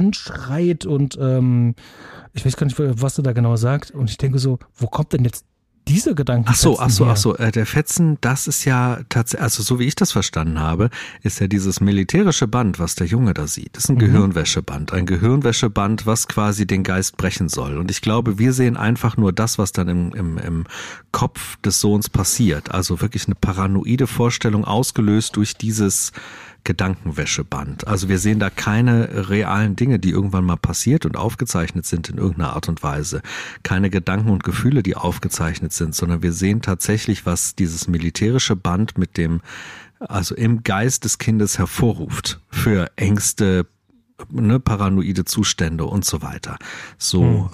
anschreit und ich weiß gar nicht, was er da genau sagt. Und ich denke so, wo kommt denn jetzt Dieser Gedanke. Ach so, der Fetzen, das ist ja tatsächlich, also so wie ich das verstanden habe, ist ja dieses militärische Band, was der Junge da sieht, ist ein Gehirnwäscheband. Ein Gehirnwäscheband, was quasi den Geist brechen soll. Und ich glaube, wir sehen einfach nur das, was dann im Kopf des Sohns passiert. Also wirklich eine paranoide Vorstellung ausgelöst durch dieses Gedankenwäscheband. Also wir sehen da keine realen Dinge, die irgendwann mal passiert und aufgezeichnet sind in irgendeiner Art und Weise. Keine Gedanken und Gefühle, die aufgezeichnet sind, sondern wir sehen tatsächlich, was dieses militärische Band mit dem, also im Geist des Kindes hervorruft für Ängste, paranoide Zustände und so weiter. So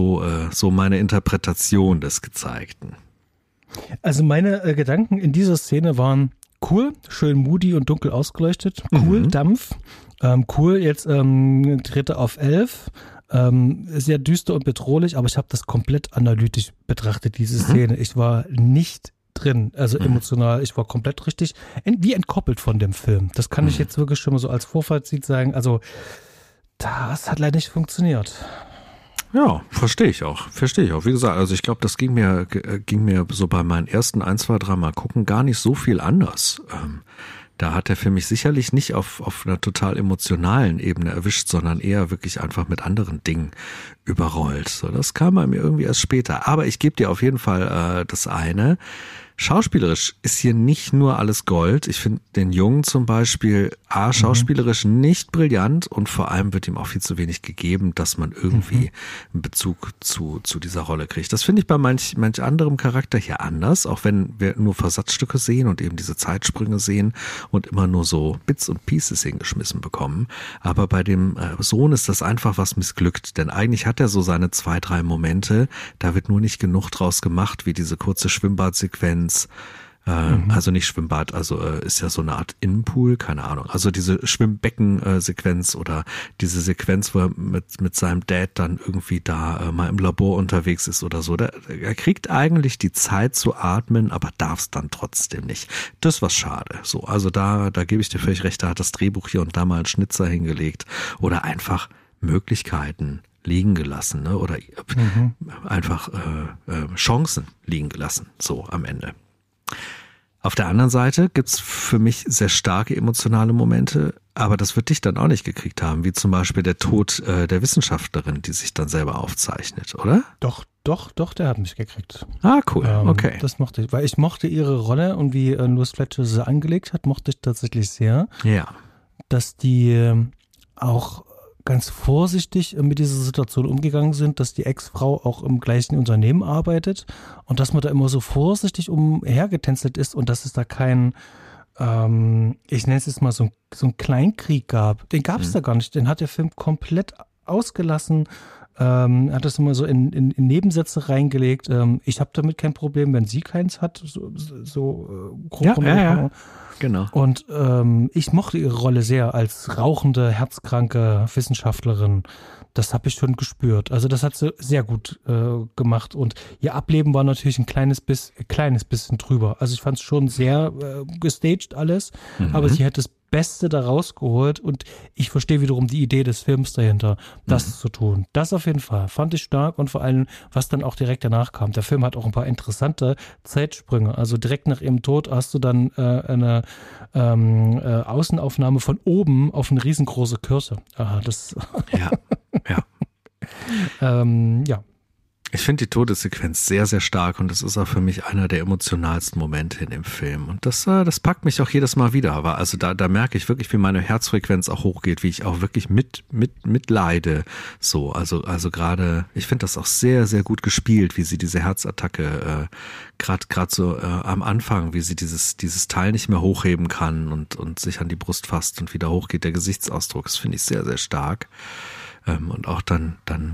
meine Interpretation des Gezeigten. Also meine Gedanken in dieser Szene waren: cool, schön moody und dunkel ausgeleuchtet. Cool, Dampf. Cool, jetzt Dritte auf 11. Sehr düster und bedrohlich, aber ich habe das komplett analytisch betrachtet, diese Szene. Ich war nicht drin, also emotional. Ich war komplett richtig wie entkoppelt von dem Film. Das kann ich jetzt wirklich schon mal so als Vorfazit sagen. Also das hat leider nicht funktioniert. Ja, verstehe ich auch. Wie gesagt, also ich glaube, das ging mir so bei meinen ersten 1, 2, 3 Mal gucken gar nicht so viel anders. Da hat der Film mich sicherlich nicht auf einer total emotionalen Ebene erwischt, sondern eher wirklich einfach mit anderen Dingen überrollt. So, das kam bei mir irgendwie erst später. Aber ich gebe dir auf jeden Fall das eine. Schauspielerisch ist hier nicht nur alles Gold. Ich finde den Jungen zum Beispiel schauspielerisch nicht brillant und vor allem wird ihm auch viel zu wenig gegeben, dass man irgendwie einen Bezug zu dieser Rolle kriegt. Das finde ich bei manch anderem Charakter hier anders, auch wenn wir nur Versatzstücke sehen und eben diese Zeitsprünge sehen und immer nur so Bits und Pieces hingeschmissen bekommen. Aber bei dem Sohn ist das einfach was missglückt, denn eigentlich hat er so seine 2, 3 Momente, da wird nur nicht genug draus gemacht, wie diese kurze Schwimmbadsequenz. Also nicht Schwimmbad, also ist ja so eine Art Innenpool, keine Ahnung. Also diese Schwimmbecken-Sequenz oder diese Sequenz, wo er mit seinem Dad dann irgendwie da mal im Labor unterwegs ist oder so. Er kriegt eigentlich die Zeit zu atmen, aber darf es dann trotzdem nicht. Das war schade. So, also da gebe ich dir völlig recht, da hat das Drehbuch hier und da mal einen Schnitzer hingelegt oder einfach Möglichkeiten liegen gelassen, ne? Oder einfach Chancen liegen gelassen, so am Ende. Auf der anderen Seite gibt's für mich sehr starke emotionale Momente, aber das wird dich dann auch nicht gekriegt haben, wie zum Beispiel der Tod der Wissenschaftlerin, die sich dann selber aufzeichnet, oder? Doch, der hat mich gekriegt. Ah, cool, okay. Das mochte ich, weil ich mochte ihre Rolle und wie Louis Fletcher sie angelegt hat, mochte ich tatsächlich sehr. Ja. Dass die auch ganz vorsichtig mit dieser Situation umgegangen sind, dass die Ex-Frau auch im gleichen Unternehmen arbeitet und dass man da immer so vorsichtig umhergetänzelt ist und dass es da kein, ich nenne es jetzt mal so ein Kleinkrieg gab. Den gab es da gar nicht. Den hat der Film komplett ausgelassen. Hat das immer so in Nebensätze reingelegt. Ich habe damit kein Problem, wenn sie keins hat. So grob ja. Genau. Und ich mochte ihre Rolle sehr als rauchende, herzkranke Wissenschaftlerin. Das habe ich schon gespürt. Also das hat sie sehr gut gemacht. Und ihr Ableben war natürlich ein kleines bisschen drüber. Also ich fand es schon sehr gestaged alles, aber sie hätte das Beste da rausgeholt und ich verstehe wiederum die Idee des Films dahinter, das zu tun. Das auf jeden Fall. Fand ich stark und vor allem, was dann auch direkt danach kam. Der Film hat auch ein paar interessante Zeitsprünge. Also direkt nach ihrem Tod hast du dann eine Außenaufnahme von oben auf eine riesengroße Kirche. Das ja. Ja. Ich finde die Todessequenz sehr, sehr stark und das ist auch für mich einer der emotionalsten Momente in dem Film. Und das packt mich auch jedes Mal wieder. Aber also da merke ich wirklich, wie meine Herzfrequenz auch hochgeht, wie ich auch wirklich mitleide. So, also gerade, ich finde das auch sehr, sehr gut gespielt, wie sie diese Herzattacke, gerade so am Anfang, wie sie dieses Teil nicht mehr hochheben kann und sich an die Brust fasst und wieder hochgeht. Der Gesichtsausdruck, das finde ich sehr, sehr stark. Und auch dann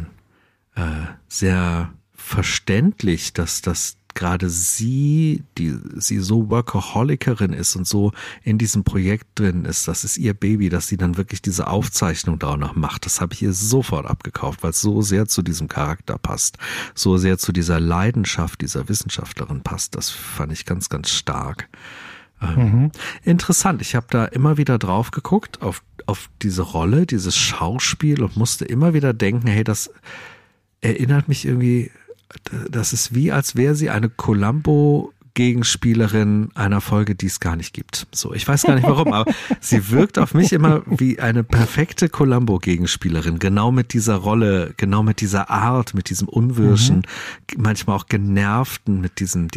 sehr verständlich, dass das gerade sie so Workaholikerin ist und so in diesem Projekt drin ist, das ist ihr Baby, dass sie dann wirklich diese Aufzeichnung da auch noch macht. Das habe ich ihr sofort abgekauft, weil es so sehr zu diesem Charakter passt, so sehr zu dieser Leidenschaft dieser Wissenschaftlerin passt. Das fand ich ganz, ganz stark. Interessant, ich habe da immer wieder drauf geguckt, auf diese Rolle, dieses Schauspiel und musste immer wieder denken, hey, das erinnert mich irgendwie das ist wie, als wäre sie eine Columbo-Gegenspielerin einer Folge, die es gar nicht gibt. So, ich weiß gar nicht warum, aber sie wirkt auf mich immer wie eine perfekte Columbo-Gegenspielerin. Genau mit dieser Rolle, genau mit dieser Art, mit diesem Unwirschen, manchmal auch genervten, mit diesem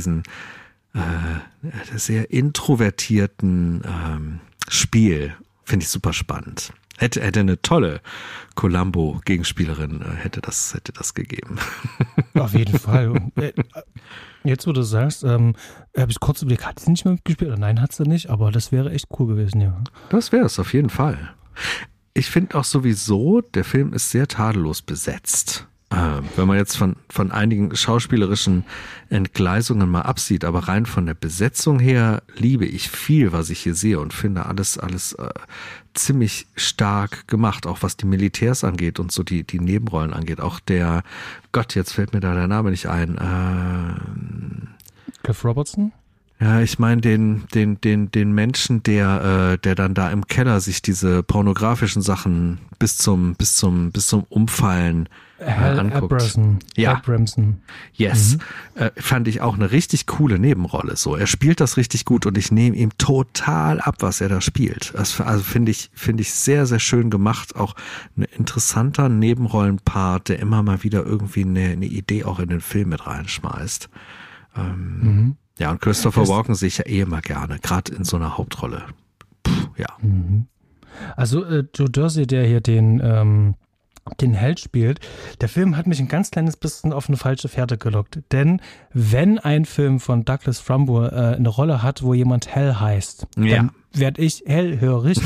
sehr introvertierten Spiel. Finde ich super spannend. Hätte eine tolle Columbo-Gegenspielerin, hätte das gegeben. Auf jeden Fall. Und, jetzt, wo du sagst, habe ich kurz überlegt, hat sie nicht mehr mitgespielt? Oder nein, hat sie nicht, aber das wäre echt cool gewesen, ja. Das wäre es, auf jeden Fall. Ich finde auch sowieso, der Film ist sehr tadellos besetzt. Wenn man jetzt von einigen schauspielerischen Entgleisungen mal absieht, aber rein von der Besetzung her liebe ich viel, was ich hier sehe und finde alles ziemlich stark gemacht, auch was die Militärs angeht und so die Nebenrollen angeht. Auch der, Gott, jetzt fällt mir da der Name nicht ein. Cliff Robertson? Ja, ich meine den Menschen, der dann da im Keller sich diese pornografischen Sachen bis zum Umfallen anguckt. Abramson. Yes. Fand ich auch eine richtig coole Nebenrolle. So, er spielt das richtig gut und ich nehme ihm total ab, was er da spielt. Also finde ich sehr, sehr schön gemacht. Auch ein interessanter Nebenrollenpart, der immer mal wieder irgendwie eine Idee auch in den Film mit reinschmeißt. Ja, und Christopher Walken sehe ich ja immer gerne, gerade in so einer Hauptrolle. Ja. Also Joe Dursey, der hier den Held spielt, der Film hat mich ein ganz kleines bisschen auf eine falsche Fährte gelockt. Denn wenn ein Film von Douglas Trumbo eine Rolle hat, wo jemand Hell heißt, dann werde ich hellhörig.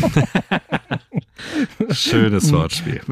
Schönes Wortspiel.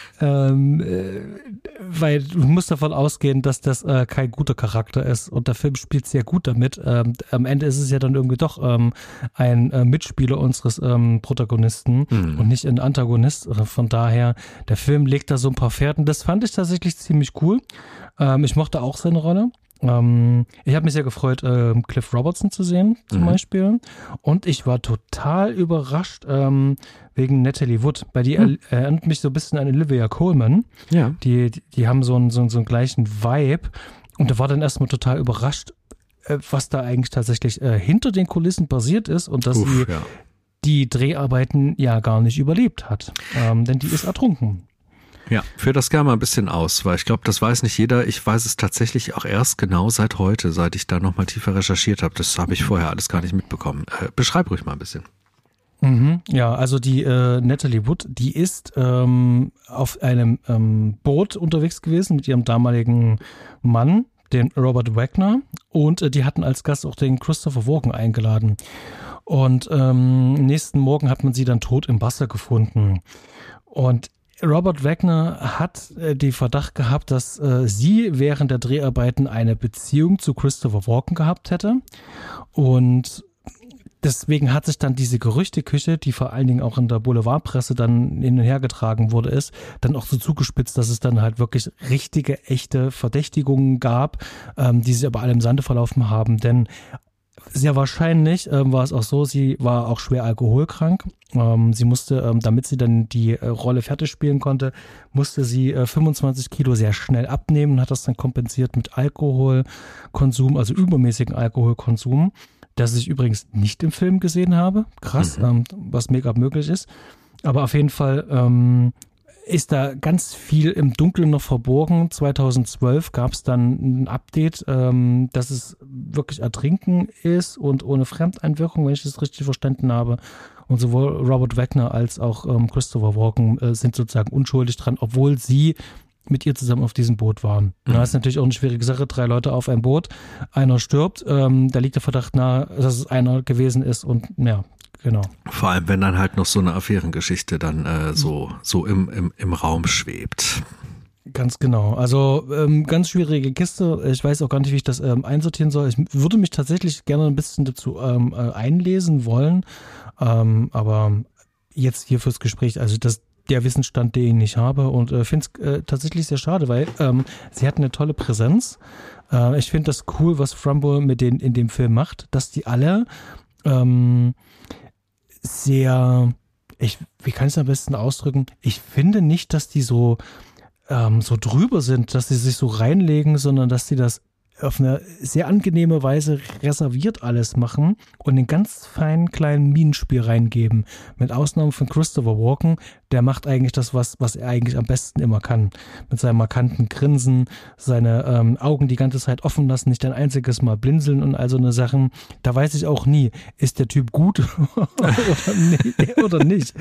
Weil du musst davon ausgehen, dass das kein guter Charakter ist und der Film spielt sehr gut damit. Am Ende ist es ja dann irgendwie doch ein Mitspieler unseres Protagonisten und nicht ein Antagonist. Von daher, der Film legt da so ein paar Fährten. Das fand ich tatsächlich ziemlich cool. Ich mochte auch seine Rolle. Ich habe mich sehr gefreut, Cliff Robertson zu sehen, zum Beispiel. Und ich war total überrascht wegen Natalie Wood. Bei die erinnert mich so ein bisschen an Olivia Colman. Ja. Die haben so einen gleichen Vibe. Und da war dann erstmal total überrascht, was da eigentlich tatsächlich hinter den Kulissen passiert ist und dass sie die Dreharbeiten ja gar nicht überlebt hat. Denn die ist ertrunken. Ja, führ das gerne mal ein bisschen aus, weil ich glaube, das weiß nicht jeder. Ich weiß es tatsächlich auch erst genau seit heute, seit ich da nochmal tiefer recherchiert habe. Das habe ich vorher alles gar nicht mitbekommen. Beschreib ruhig mal ein bisschen. Ja, also die Natalie Wood, die ist auf einem Boot unterwegs gewesen mit ihrem damaligen Mann, den Robert Wagner, und die hatten als Gast auch den Christopher Walken eingeladen. Und nächsten Morgen hat man sie dann tot im Wasser gefunden. Und Robert Wagner hat den Verdacht gehabt, dass sie während der Dreharbeiten eine Beziehung zu Christopher Walken gehabt hätte. Und deswegen hat sich dann diese Gerüchteküche, die vor allen Dingen auch in der Boulevardpresse dann hin und her getragen wurde, dann auch so zugespitzt, dass es dann halt wirklich richtige, echte Verdächtigungen gab, die sich aber alle im Sande verlaufen haben. Denn sehr wahrscheinlich war es auch so, sie war auch schwer alkoholkrank. Sie musste, damit sie dann die Rolle fertig spielen konnte, musste sie 25 Kilo sehr schnell abnehmen und hat das dann kompensiert mit Alkoholkonsum, also übermäßigen Alkoholkonsum, das ich übrigens nicht im Film gesehen habe. Krass, was Make-up möglich ist. Aber auf jeden Fall ist da ganz viel im Dunkeln noch verborgen. 2012 gab es dann ein Update, dass es wirklich Ertrinken ist und ohne Fremdeinwirkung, wenn ich das richtig verstanden habe. Und sowohl Robert Wagner als auch Christopher Walken sind sozusagen unschuldig dran, obwohl sie mit ihr zusammen auf diesem Boot waren. Das ist natürlich auch eine schwierige Sache. 3 Leute auf einem Boot, einer stirbt, da liegt der Verdacht nahe, dass es einer gewesen ist und ja, genau. Vor allem, wenn dann halt noch so eine Affärengeschichte dann so im Raum schwebt. Ganz genau. Also ganz schwierige Kiste. Ich weiß auch gar nicht, wie ich das einsortieren soll. Ich würde mich tatsächlich gerne ein bisschen dazu einlesen wollen. Aber jetzt hier fürs Gespräch, also der Wissensstand, den ich habe und finde es tatsächlich sehr schade, weil sie hat eine tolle Präsenz. Ich finde das cool, was Trumbo mit denen in dem Film macht, dass die alle sehr, wie kann ich es am besten ausdrücken? Ich finde nicht, dass die so so drüber sind, dass sie sich so reinlegen, sondern dass sie das auf eine sehr angenehme Weise reserviert alles machen und einen ganz feinen kleinen Minenspiel reingeben. Mit Ausnahme von Christopher Walken, der macht eigentlich das, was er eigentlich am besten immer kann. Mit seinem markanten Grinsen, seine Augen die ganze Zeit offen lassen, nicht ein einziges Mal blinzeln und all so eine Sachen. Da weiß ich auch nie, ist der Typ gut oder nicht.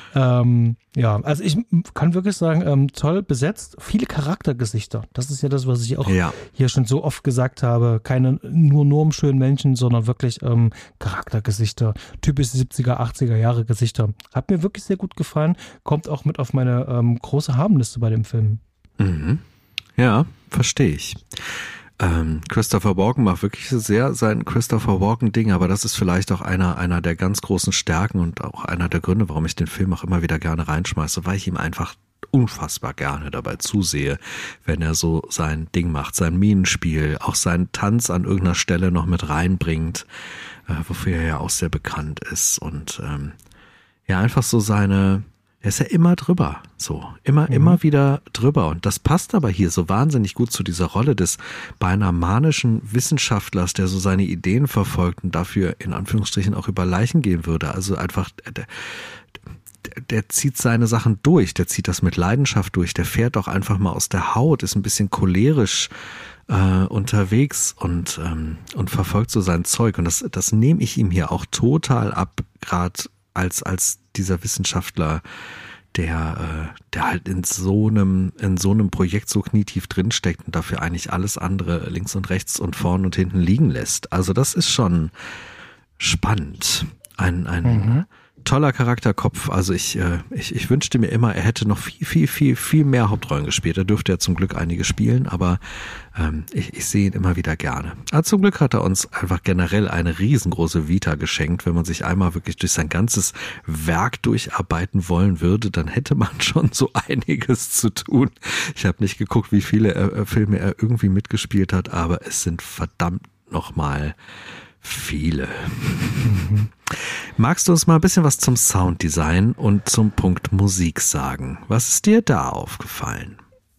Ja, also ich kann wirklich sagen, toll besetzt, viele Charaktergesichter. Das ist ja das, was ich auch hier schon so oft gesagt habe. Keine nur normschönen Menschen, sondern wirklich Charaktergesichter. Typische 70er, 80er Jahre Gesichter. Hat mir wirklich sehr gut gefallen. Kommt auch mit auf meine große Habenliste bei dem Film. Mhm. Ja, verstehe ich. Christopher Walken macht wirklich sehr sein Christopher Walken-Ding, aber das ist vielleicht auch einer der ganz großen Stärken und auch einer der Gründe, warum ich den Film auch immer wieder gerne reinschmeiße, weil ich ihm einfach unfassbar gerne dabei zusehe, wenn er so sein Ding macht, sein Minenspiel, auch seinen Tanz an irgendeiner Stelle noch mit reinbringt, wofür er ja auch sehr bekannt ist und einfach so er ist ja immer drüber, so, immer wieder drüber und das passt aber hier so wahnsinnig gut zu dieser Rolle des beinahe manischen Wissenschaftlers, der so seine Ideen verfolgt und dafür in Anführungsstrichen auch über Leichen gehen würde, also einfach der zieht seine Sachen durch, der zieht das mit Leidenschaft durch, der fährt auch einfach mal aus der Haut, ist ein bisschen cholerisch unterwegs und verfolgt so sein Zeug und das nehme ich ihm hier auch total ab, gerade als dieser Wissenschaftler, der halt in so einem Projekt so knietief drinsteckt und dafür eigentlich alles andere links und rechts und vorn und hinten liegen lässt. Also das ist schon spannend. Ein toller Charakterkopf. Also ich wünschte mir immer, er hätte noch viel mehr Hauptrollen gespielt. Er dürfte ja zum Glück einige spielen, aber ich sehe ihn immer wieder gerne. Aber zum Glück hat er uns einfach generell eine riesengroße Vita geschenkt. Wenn man sich einmal wirklich durch sein ganzes Werk durcharbeiten wollen würde, dann hätte man schon so einiges zu tun. Ich habe nicht geguckt, wie viele Filme er irgendwie mitgespielt hat, aber es sind verdammt nochmal viele. Magst du uns mal ein bisschen was zum Sounddesign und zum Punkt Musik sagen? Was ist dir da aufgefallen?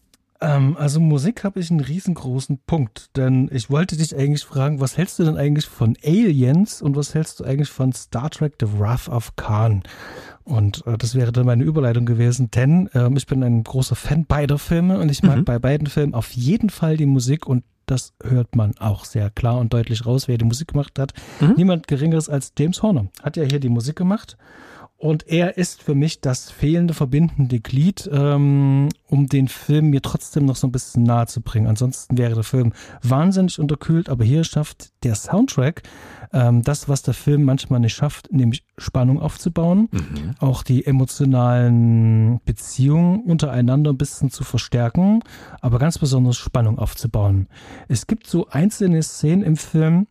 Also Musik habe ich einen riesengroßen Punkt, denn ich wollte dich eigentlich fragen, was hältst du denn eigentlich von Aliens und was hältst du eigentlich von Star Trek The Wrath of Khan? Und das wäre dann meine Überleitung gewesen, denn ich bin ein großer Fan beider Filme und ich mag bei beiden Filmen auf jeden Fall die Musik und das hört man auch sehr klar und deutlich raus, wer die Musik gemacht hat. Niemand Geringeres als James Horner hat ja hier die Musik gemacht. Und er ist für mich das fehlende verbindende Glied, um den Film mir trotzdem noch so ein bisschen nahe zu bringen. Ansonsten wäre der Film wahnsinnig unterkühlt, aber hier schafft der Soundtrack das, was der Film manchmal nicht schafft, nämlich Spannung aufzubauen, auch die emotionalen Beziehungen untereinander ein bisschen zu verstärken, aber ganz besonders Spannung aufzubauen. Es gibt so einzelne Szenen im Film,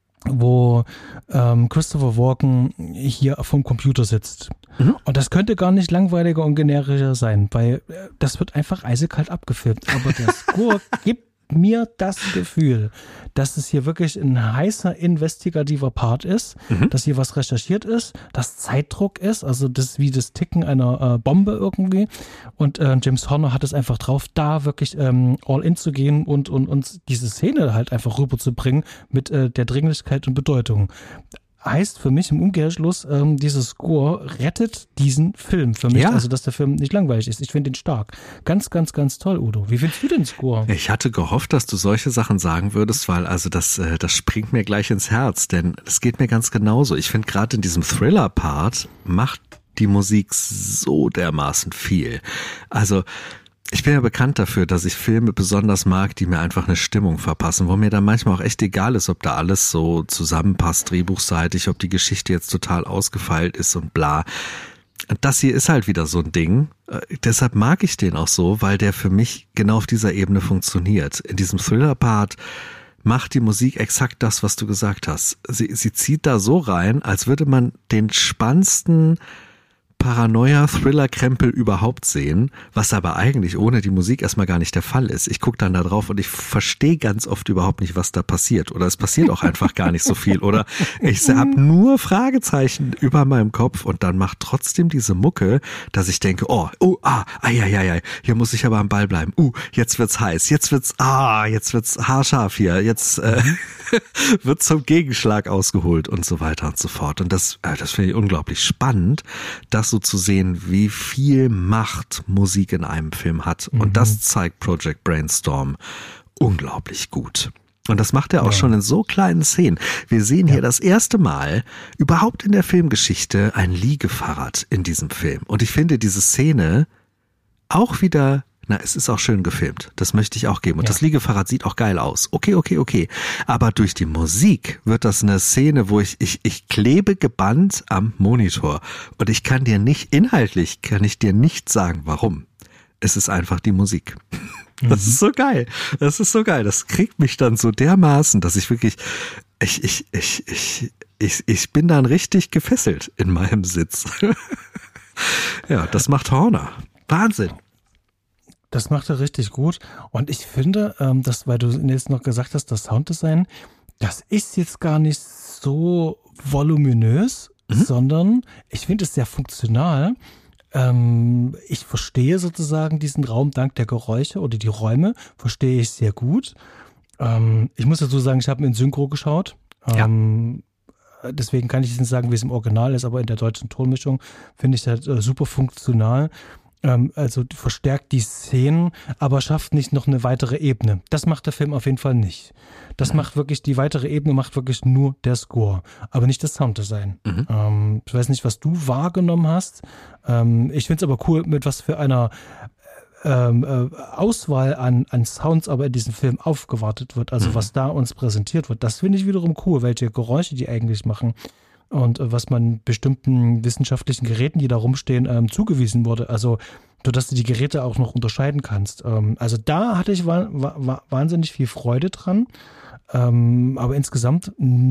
wo Christopher Walken hier vom Computer sitzt. Und das könnte gar nicht langweiliger und generischer sein, weil das wird einfach eisekalt abgefilmt. Aber der Score gibt mir das Gefühl, dass es hier wirklich ein heißer investigativer Part ist, dass hier was recherchiert ist, dass Zeitdruck ist, also das ist wie das Ticken einer Bombe irgendwie. Und James Horner hat es einfach drauf, da wirklich all in zu gehen und uns diese Szene halt einfach rüberzubringen mit der Dringlichkeit und Bedeutung. Heißt für mich im Umkehrschluss, dieses Score rettet diesen Film für mich, also dass der Film nicht langweilig ist. Ich finde ihn stark. Ganz, ganz, ganz toll, Udo. Wie findest du den Score? Ich hatte gehofft, dass du solche Sachen sagen würdest, weil also das springt mir gleich ins Herz, denn es geht mir ganz genauso. Ich finde gerade in diesem Thriller-Part macht die Musik so dermaßen viel. Also ich bin ja bekannt dafür, dass ich Filme besonders mag, die mir einfach eine Stimmung verpassen, wo mir dann manchmal auch echt egal ist, ob da alles so zusammenpasst, drehbuchseitig, ob die Geschichte jetzt total ausgefeilt ist und bla. Das hier ist halt wieder so ein Ding. Deshalb mag ich den auch so, weil der für mich genau auf dieser Ebene funktioniert. In diesem Thriller-Part macht die Musik exakt das, was du gesagt hast. Sie zieht da so rein, als würde man den spannendsten Paranoia-Thriller-Krempel überhaupt sehen, was aber eigentlich ohne die Musik erstmal gar nicht der Fall ist. Ich gucke dann da drauf und ich verstehe ganz oft überhaupt nicht, was da passiert. Oder es passiert auch einfach gar nicht so viel. Oder ich habe nur Fragezeichen über meinem Kopf und dann macht trotzdem diese Mucke, dass ich denke, hier muss ich aber am Ball bleiben. Jetzt wird's heiß, jetzt wird's haarscharf hier, jetzt wird zum Gegenschlag ausgeholt und so weiter und so fort. Und das finde ich unglaublich spannend, das so zu sehen, wie viel Macht Musik in einem Film hat. Und das zeigt Project Brainstorm unglaublich gut. Und das macht er auch schon in so kleinen Szenen. Wir sehen hier das erste Mal überhaupt in der Filmgeschichte ein Liegefahrrad in diesem Film. Und ich finde diese Szene auch wieder, es ist auch schön gefilmt. Das möchte ich auch geben. Und das Liegefahrrad sieht auch geil aus. Okay. Aber durch die Musik wird das eine Szene, wo ich klebe gebannt am Monitor. Und ich kann dir nicht sagen, warum. Es ist einfach die Musik. Das ist so geil. Das kriegt mich dann so dermaßen, dass ich wirklich, ich bin dann richtig gefesselt in meinem Sitz. Ja, das macht Horner. Wahnsinn. Das macht er richtig gut. Und ich finde, weil du jetzt noch gesagt hast, das Sounddesign, das ist jetzt gar nicht so voluminös, sondern ich finde es sehr funktional. Ich verstehe sozusagen diesen Raum dank der Geräusche oder die Räume verstehe ich sehr gut. Ich muss dazu sagen, ich habe in Synchro geschaut. Deswegen kann ich nicht sagen, wie es im Original ist, aber in der deutschen Tonmischung finde ich das super funktional. Also verstärkt die Szenen, aber schafft nicht noch eine weitere Ebene. Das macht der Film auf jeden Fall nicht. Das macht wirklich, die weitere Ebene macht wirklich nur der Score, aber nicht das Sounddesign. Ich weiß nicht, was du wahrgenommen hast. Ich finde es aber cool, mit was für einer Auswahl an Sounds aber in diesem Film aufgewartet wird, also was da uns präsentiert wird. Das finde ich wiederum cool, welche Geräusche die eigentlich machen. Und was man bestimmten wissenschaftlichen Geräten, die da rumstehen, zugewiesen wurde. Also, sodass du die Geräte auch noch unterscheiden kannst. Also da hatte ich wahnsinnig viel Freude dran. Aber insgesamt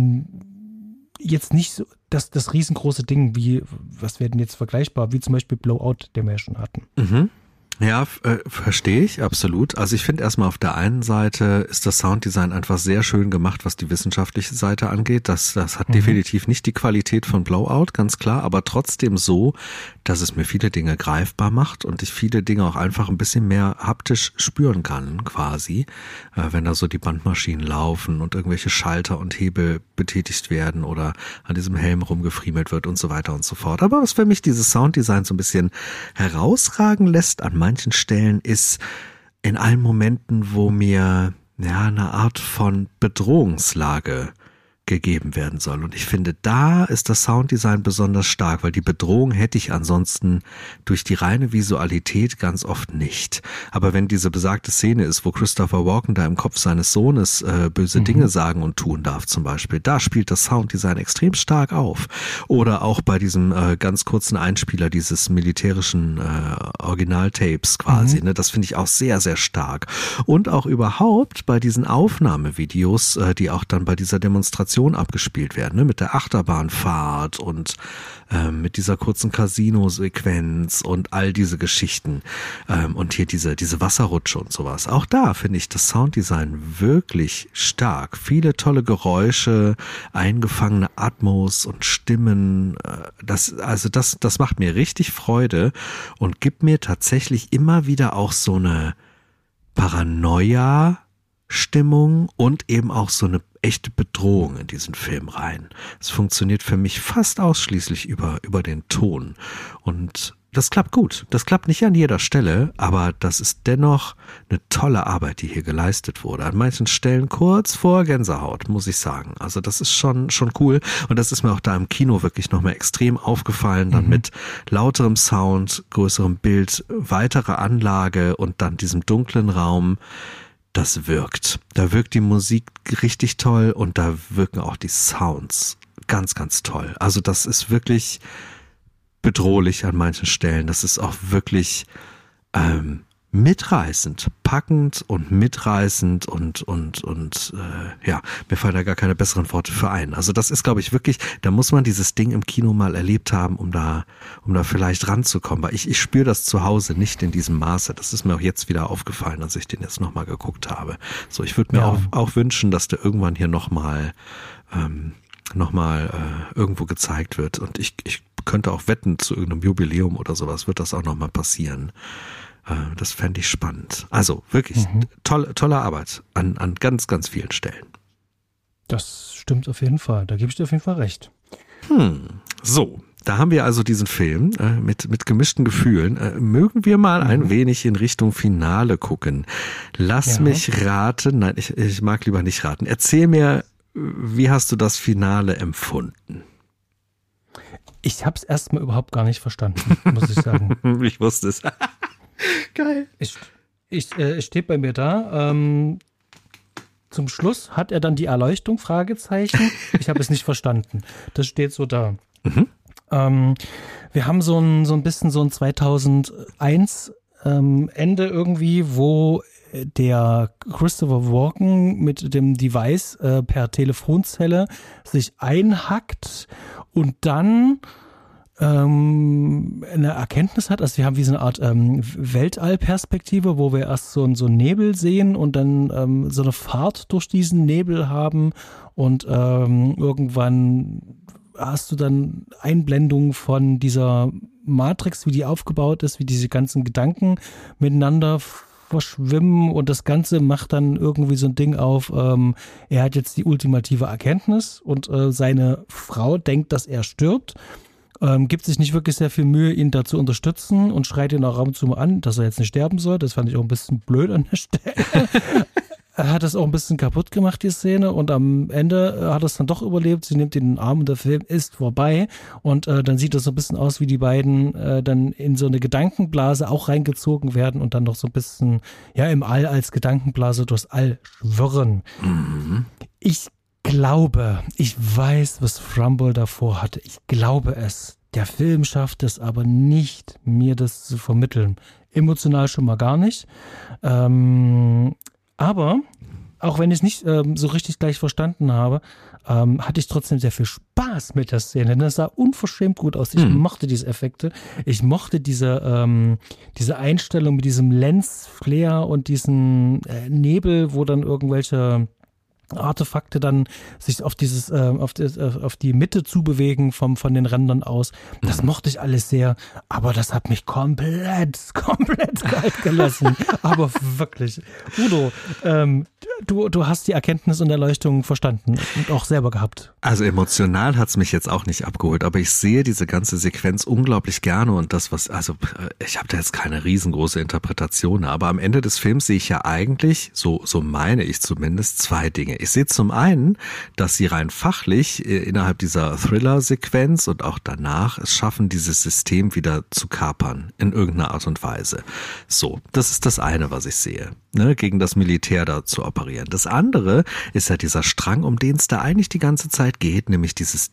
jetzt nicht so das riesengroße Ding, was werden jetzt vergleichbar, wie zum Beispiel Blowout, den wir ja schon hatten. Ja, verstehe ich, absolut. Also ich finde erstmal auf der einen Seite ist das Sounddesign einfach sehr schön gemacht, was die wissenschaftliche Seite angeht. Das hat definitiv nicht die Qualität von Blowout, ganz klar, aber trotzdem so, dass es mir viele Dinge greifbar macht und ich viele Dinge auch einfach ein bisschen mehr haptisch spüren kann, quasi, wenn da so die Bandmaschinen laufen und irgendwelche Schalter und Hebel betätigt werden oder an diesem Helm rumgefriemelt wird und so weiter und so fort. Aber was für mich dieses Sounddesign so ein bisschen herausragen lässt an manchen Stellen ist in allen Momenten, wo mir eine Art von Bedrohungslage gegeben werden soll. Und ich finde, da ist das Sounddesign besonders stark, weil die Bedrohung hätte ich ansonsten durch die reine Visualität ganz oft nicht. Aber wenn diese besagte Szene ist, wo Christopher Walken da im Kopf seines Sohnes böse Dinge sagen und tun darf zum Beispiel, da spielt das Sounddesign extrem stark auf. Oder auch bei diesem ganz kurzen Einspieler dieses militärischen Originaltapes quasi, das finde ich auch sehr, sehr stark. Und auch überhaupt bei diesen Aufnahmevideos, die auch dann bei dieser Demonstration abgespielt werden, mit der Achterbahnfahrt und mit dieser kurzen Casino-Sequenz und all diese Geschichten und hier diese Wasserrutsche und sowas. Auch da finde ich das Sounddesign wirklich stark. Viele tolle Geräusche, eingefangene Atmos und Stimmen. Das macht mir richtig Freude und gibt mir tatsächlich immer wieder auch so eine Paranoia-Stimmung und eben auch so eine echte Bedrohung in diesen Film rein. Es funktioniert für mich fast ausschließlich über den Ton. Und das klappt gut. Das klappt nicht an jeder Stelle, aber das ist dennoch eine tolle Arbeit, die hier geleistet wurde. An manchen Stellen kurz vor Gänsehaut, muss ich sagen. Also das ist schon cool. Und das ist mir auch da im Kino wirklich nochmal extrem aufgefallen. Dann mit lauterem Sound, größerem Bild, weiterer Anlage und dann diesem dunklen Raum. Das wirkt. Da wirkt die Musik richtig toll und da wirken auch die Sounds ganz, ganz toll. Also das ist wirklich bedrohlich an manchen Stellen. Das ist auch wirklich mitreißend, packend und mitreißend und ja, mir fallen da gar keine besseren Worte für ein. Also das ist, glaube ich, wirklich, da muss man dieses Ding im Kino mal erlebt haben, um da vielleicht ranzukommen. Weil ich spüre das zu Hause nicht in diesem Maße. Das ist mir auch jetzt wieder aufgefallen, als ich den jetzt nochmal geguckt habe. So, ich würde mir auch wünschen, dass der irgendwann hier nochmal irgendwo gezeigt wird. Und ich könnte auch wetten, zu irgendeinem Jubiläum oder sowas wird das auch nochmal passieren. Das fände ich spannend. Also wirklich tolle Arbeit an ganz, ganz vielen Stellen. Das stimmt auf jeden Fall. Da gebe ich dir auf jeden Fall recht. So, da haben wir also diesen Film mit gemischten Gefühlen. Mögen wir mal ein wenig in Richtung Finale gucken. Lass mich raten. Nein, ich mag lieber nicht raten. Erzähl mir, wie hast du das Finale empfunden? Ich habe es erstmal überhaupt gar nicht verstanden, muss ich sagen. Ich wusste es. Geil. Ich stehe bei mir da. Zum Schluss hat er dann die Erleuchtung, Fragezeichen. Ich habe es nicht verstanden. Das steht so da. Wir haben so ein bisschen so ein 2001 Ende irgendwie, wo der Christopher Walken mit dem Device per Telefonzelle sich einhackt und dann eine Erkenntnis hat. Also wir haben wie so eine Art Weltallperspektive, wo wir erst so einen Nebel sehen und dann so eine Fahrt durch diesen Nebel haben und irgendwann hast du dann Einblendungen von dieser Matrix, wie die aufgebaut ist, wie diese ganzen Gedanken miteinander verschwimmen und das Ganze macht dann irgendwie so ein Ding auf, er hat jetzt die ultimative Erkenntnis und seine Frau denkt, dass er stirbt, gibt sich nicht wirklich sehr viel Mühe, ihn da zu unterstützen und schreit ihn auch ab und zu mal an, dass er jetzt nicht sterben soll. Das fand ich auch ein bisschen blöd an der Stelle. Er hat das auch ein bisschen kaputt gemacht, die Szene, und am Ende hat er es dann doch überlebt. Sie nimmt ihn in den Arm und der Film ist vorbei und dann sieht das so ein bisschen aus, wie die beiden dann in so eine Gedankenblase auch reingezogen werden und dann noch so ein bisschen im All als Gedankenblase durchs All schwirren. Ich glaube, ich weiß, was Trumbull davor hatte. Ich glaube es. Der Film schafft es aber nicht, mir das zu vermitteln. Emotional schon mal gar nicht. Aber, auch wenn ich es nicht so richtig gleich verstanden habe, hatte ich trotzdem sehr viel Spaß mit der Szene. Das sah unverschämt gut aus. Ich mochte diese Effekte. Ich mochte diese Einstellung mit diesem Lensflare und diesen Nebel, wo dann irgendwelche Artefakte dann sich auf auf die Mitte zubewegen von den Rändern aus. Das mochte ich alles sehr, aber das hat mich komplett kalt gelassen. Aber wirklich. Udo, du hast die Erkenntnis und Erleuchtung verstanden und auch selber gehabt. Also emotional hat's mich jetzt auch nicht abgeholt, aber ich sehe diese ganze Sequenz unglaublich gerne und ich habe da jetzt keine riesengroße Interpretation, aber am Ende des Films sehe ich ja eigentlich, so meine ich zumindest, zwei Dinge. Ich sehe zum einen, dass sie rein fachlich innerhalb dieser Thriller-Sequenz und auch danach es schaffen, dieses System wieder zu kapern in irgendeiner Art und Weise. So, das ist das eine, was ich sehe, ne, gegen das Militär da zu operieren. Das andere ist ja dieser Strang, um den es da eigentlich die ganze Zeit geht, nämlich dieses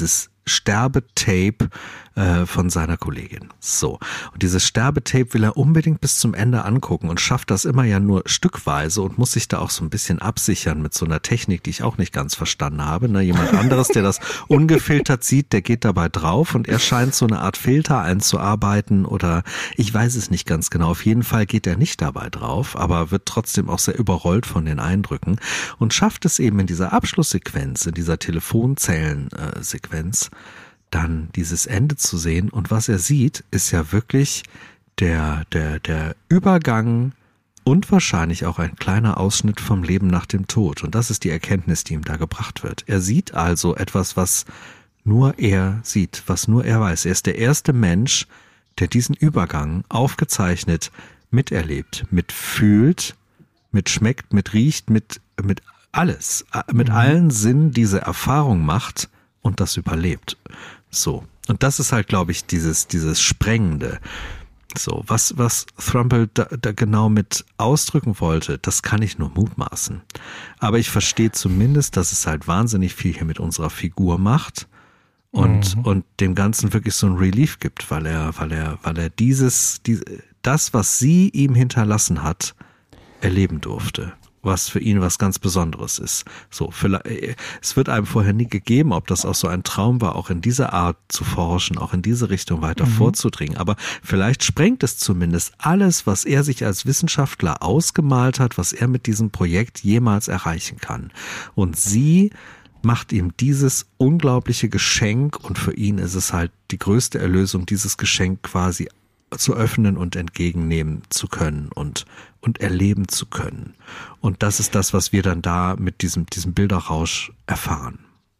Sterbetape von seiner Kollegin. So. Und dieses Sterbetape will er unbedingt bis zum Ende angucken und schafft das immer ja nur stückweise und muss sich da auch so ein bisschen absichern mit so einer Technik, die ich auch nicht ganz verstanden habe. Ne, jemand anderes, der das ungefiltert sieht, der geht dabei drauf und er scheint so eine Art Filter einzuarbeiten oder ich weiß es nicht ganz genau. Auf jeden Fall geht er nicht dabei drauf, aber wird trotzdem auch sehr überrollt von den Eindrücken und schafft es eben in dieser Abschlusssequenz, in dieser Telefonzellensequenz, dann dieses Ende zu sehen. Und was er sieht, ist ja wirklich der Übergang und wahrscheinlich auch ein kleiner Ausschnitt vom Leben nach dem Tod. Und das ist die Erkenntnis, die ihm da gebracht wird. Er sieht also etwas, was nur er sieht, was nur er weiß. Er ist der erste Mensch, der diesen Übergang aufgezeichnet miterlebt, mitfühlt, mitschmeckt, mitriecht, mit alles, mit allen Sinnen diese Erfahrung macht und das überlebt. So. Und das ist halt, glaube ich, dieses Sprengende. So. Was Trumbull da genau mit ausdrücken wollte, das kann ich nur mutmaßen. Aber ich verstehe zumindest, dass es halt wahnsinnig viel hier mit unserer Figur macht und dem Ganzen wirklich so ein Relief gibt, weil er das, was sie ihm hinterlassen hat, erleben durfte. Was für ihn was ganz Besonderes ist. So, es wird einem vorher nie gegeben, ob das auch so ein Traum war, auch in dieser Art zu forschen, auch in diese Richtung weiter vorzudringen. Aber vielleicht sprengt es zumindest alles, was er sich als Wissenschaftler ausgemalt hat, was er mit diesem Projekt jemals erreichen kann. Und sie macht ihm dieses unglaubliche Geschenk, und für ihn ist es halt die größte Erlösung, dieses Geschenk quasi zu öffnen und entgegennehmen zu können und erleben zu können. Und das ist das, was wir dann da mit diesem Bilderrausch erfahren.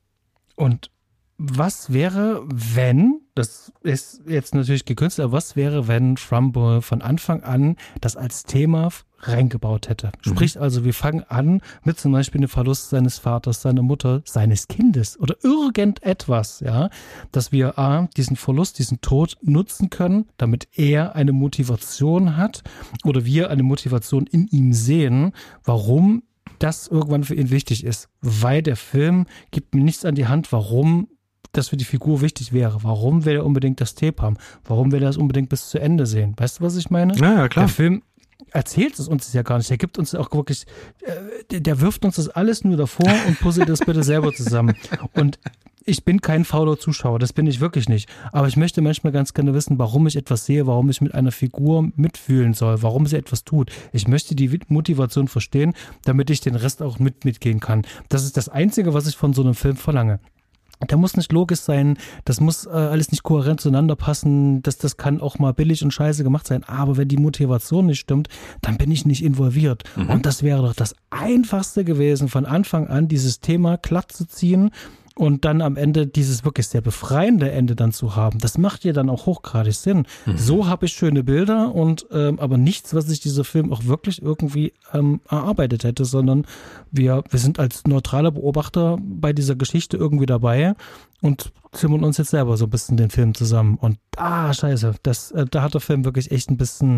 Und was wäre, wenn, das ist jetzt natürlich gekünstelt, aber was wäre, wenn Trumbull von Anfang an das als Thema reingebaut hätte? Sprich also, wir fangen an mit zum Beispiel dem Verlust seines Vaters, seiner Mutter, seines Kindes oder irgendetwas, ja, dass wir diesen Verlust, diesen Tod nutzen können, damit er eine Motivation hat oder wir eine Motivation in ihm sehen, warum das irgendwann für ihn wichtig ist. Weil der Film gibt mir nichts an die Hand, warum das für die Figur wichtig wäre. Warum will er unbedingt das Tape haben? Warum will er das unbedingt bis zu Ende sehen? Weißt du, was ich meine? Ja, klar. Der Film erzählt es uns ja gar nicht. Der gibt uns auch wirklich, der wirft uns das alles nur davor und puzzelt das bitte selber zusammen. Und ich bin kein fauler Zuschauer, das bin ich wirklich nicht. Aber ich möchte manchmal ganz gerne wissen, warum ich etwas sehe, warum ich mit einer Figur mitfühlen soll, warum sie etwas tut. Ich möchte die Motivation verstehen, damit ich den Rest auch mitgehen kann. Das ist das Einzige, was ich von so einem Film verlange. Der muss nicht logisch sein, das muss alles nicht kohärent zueinander passen, das kann auch mal billig und scheiße gemacht sein, aber wenn die Motivation nicht stimmt, dann bin ich nicht involviert. Und das wäre doch das Einfachste gewesen, von Anfang an dieses Thema glatt zu ziehen und dann am Ende dieses wirklich sehr befreiende Ende dann zu haben. Das macht ja dann auch hochgradig Sinn. So habe ich schöne Bilder und aber nichts, was sich dieser Film auch wirklich irgendwie erarbeitet hätte, sondern wir sind als neutraler Beobachter bei dieser Geschichte irgendwie dabei und zimmern uns jetzt selber so ein bisschen den Film zusammen. Und scheiße, da hat der Film wirklich echt ein bisschen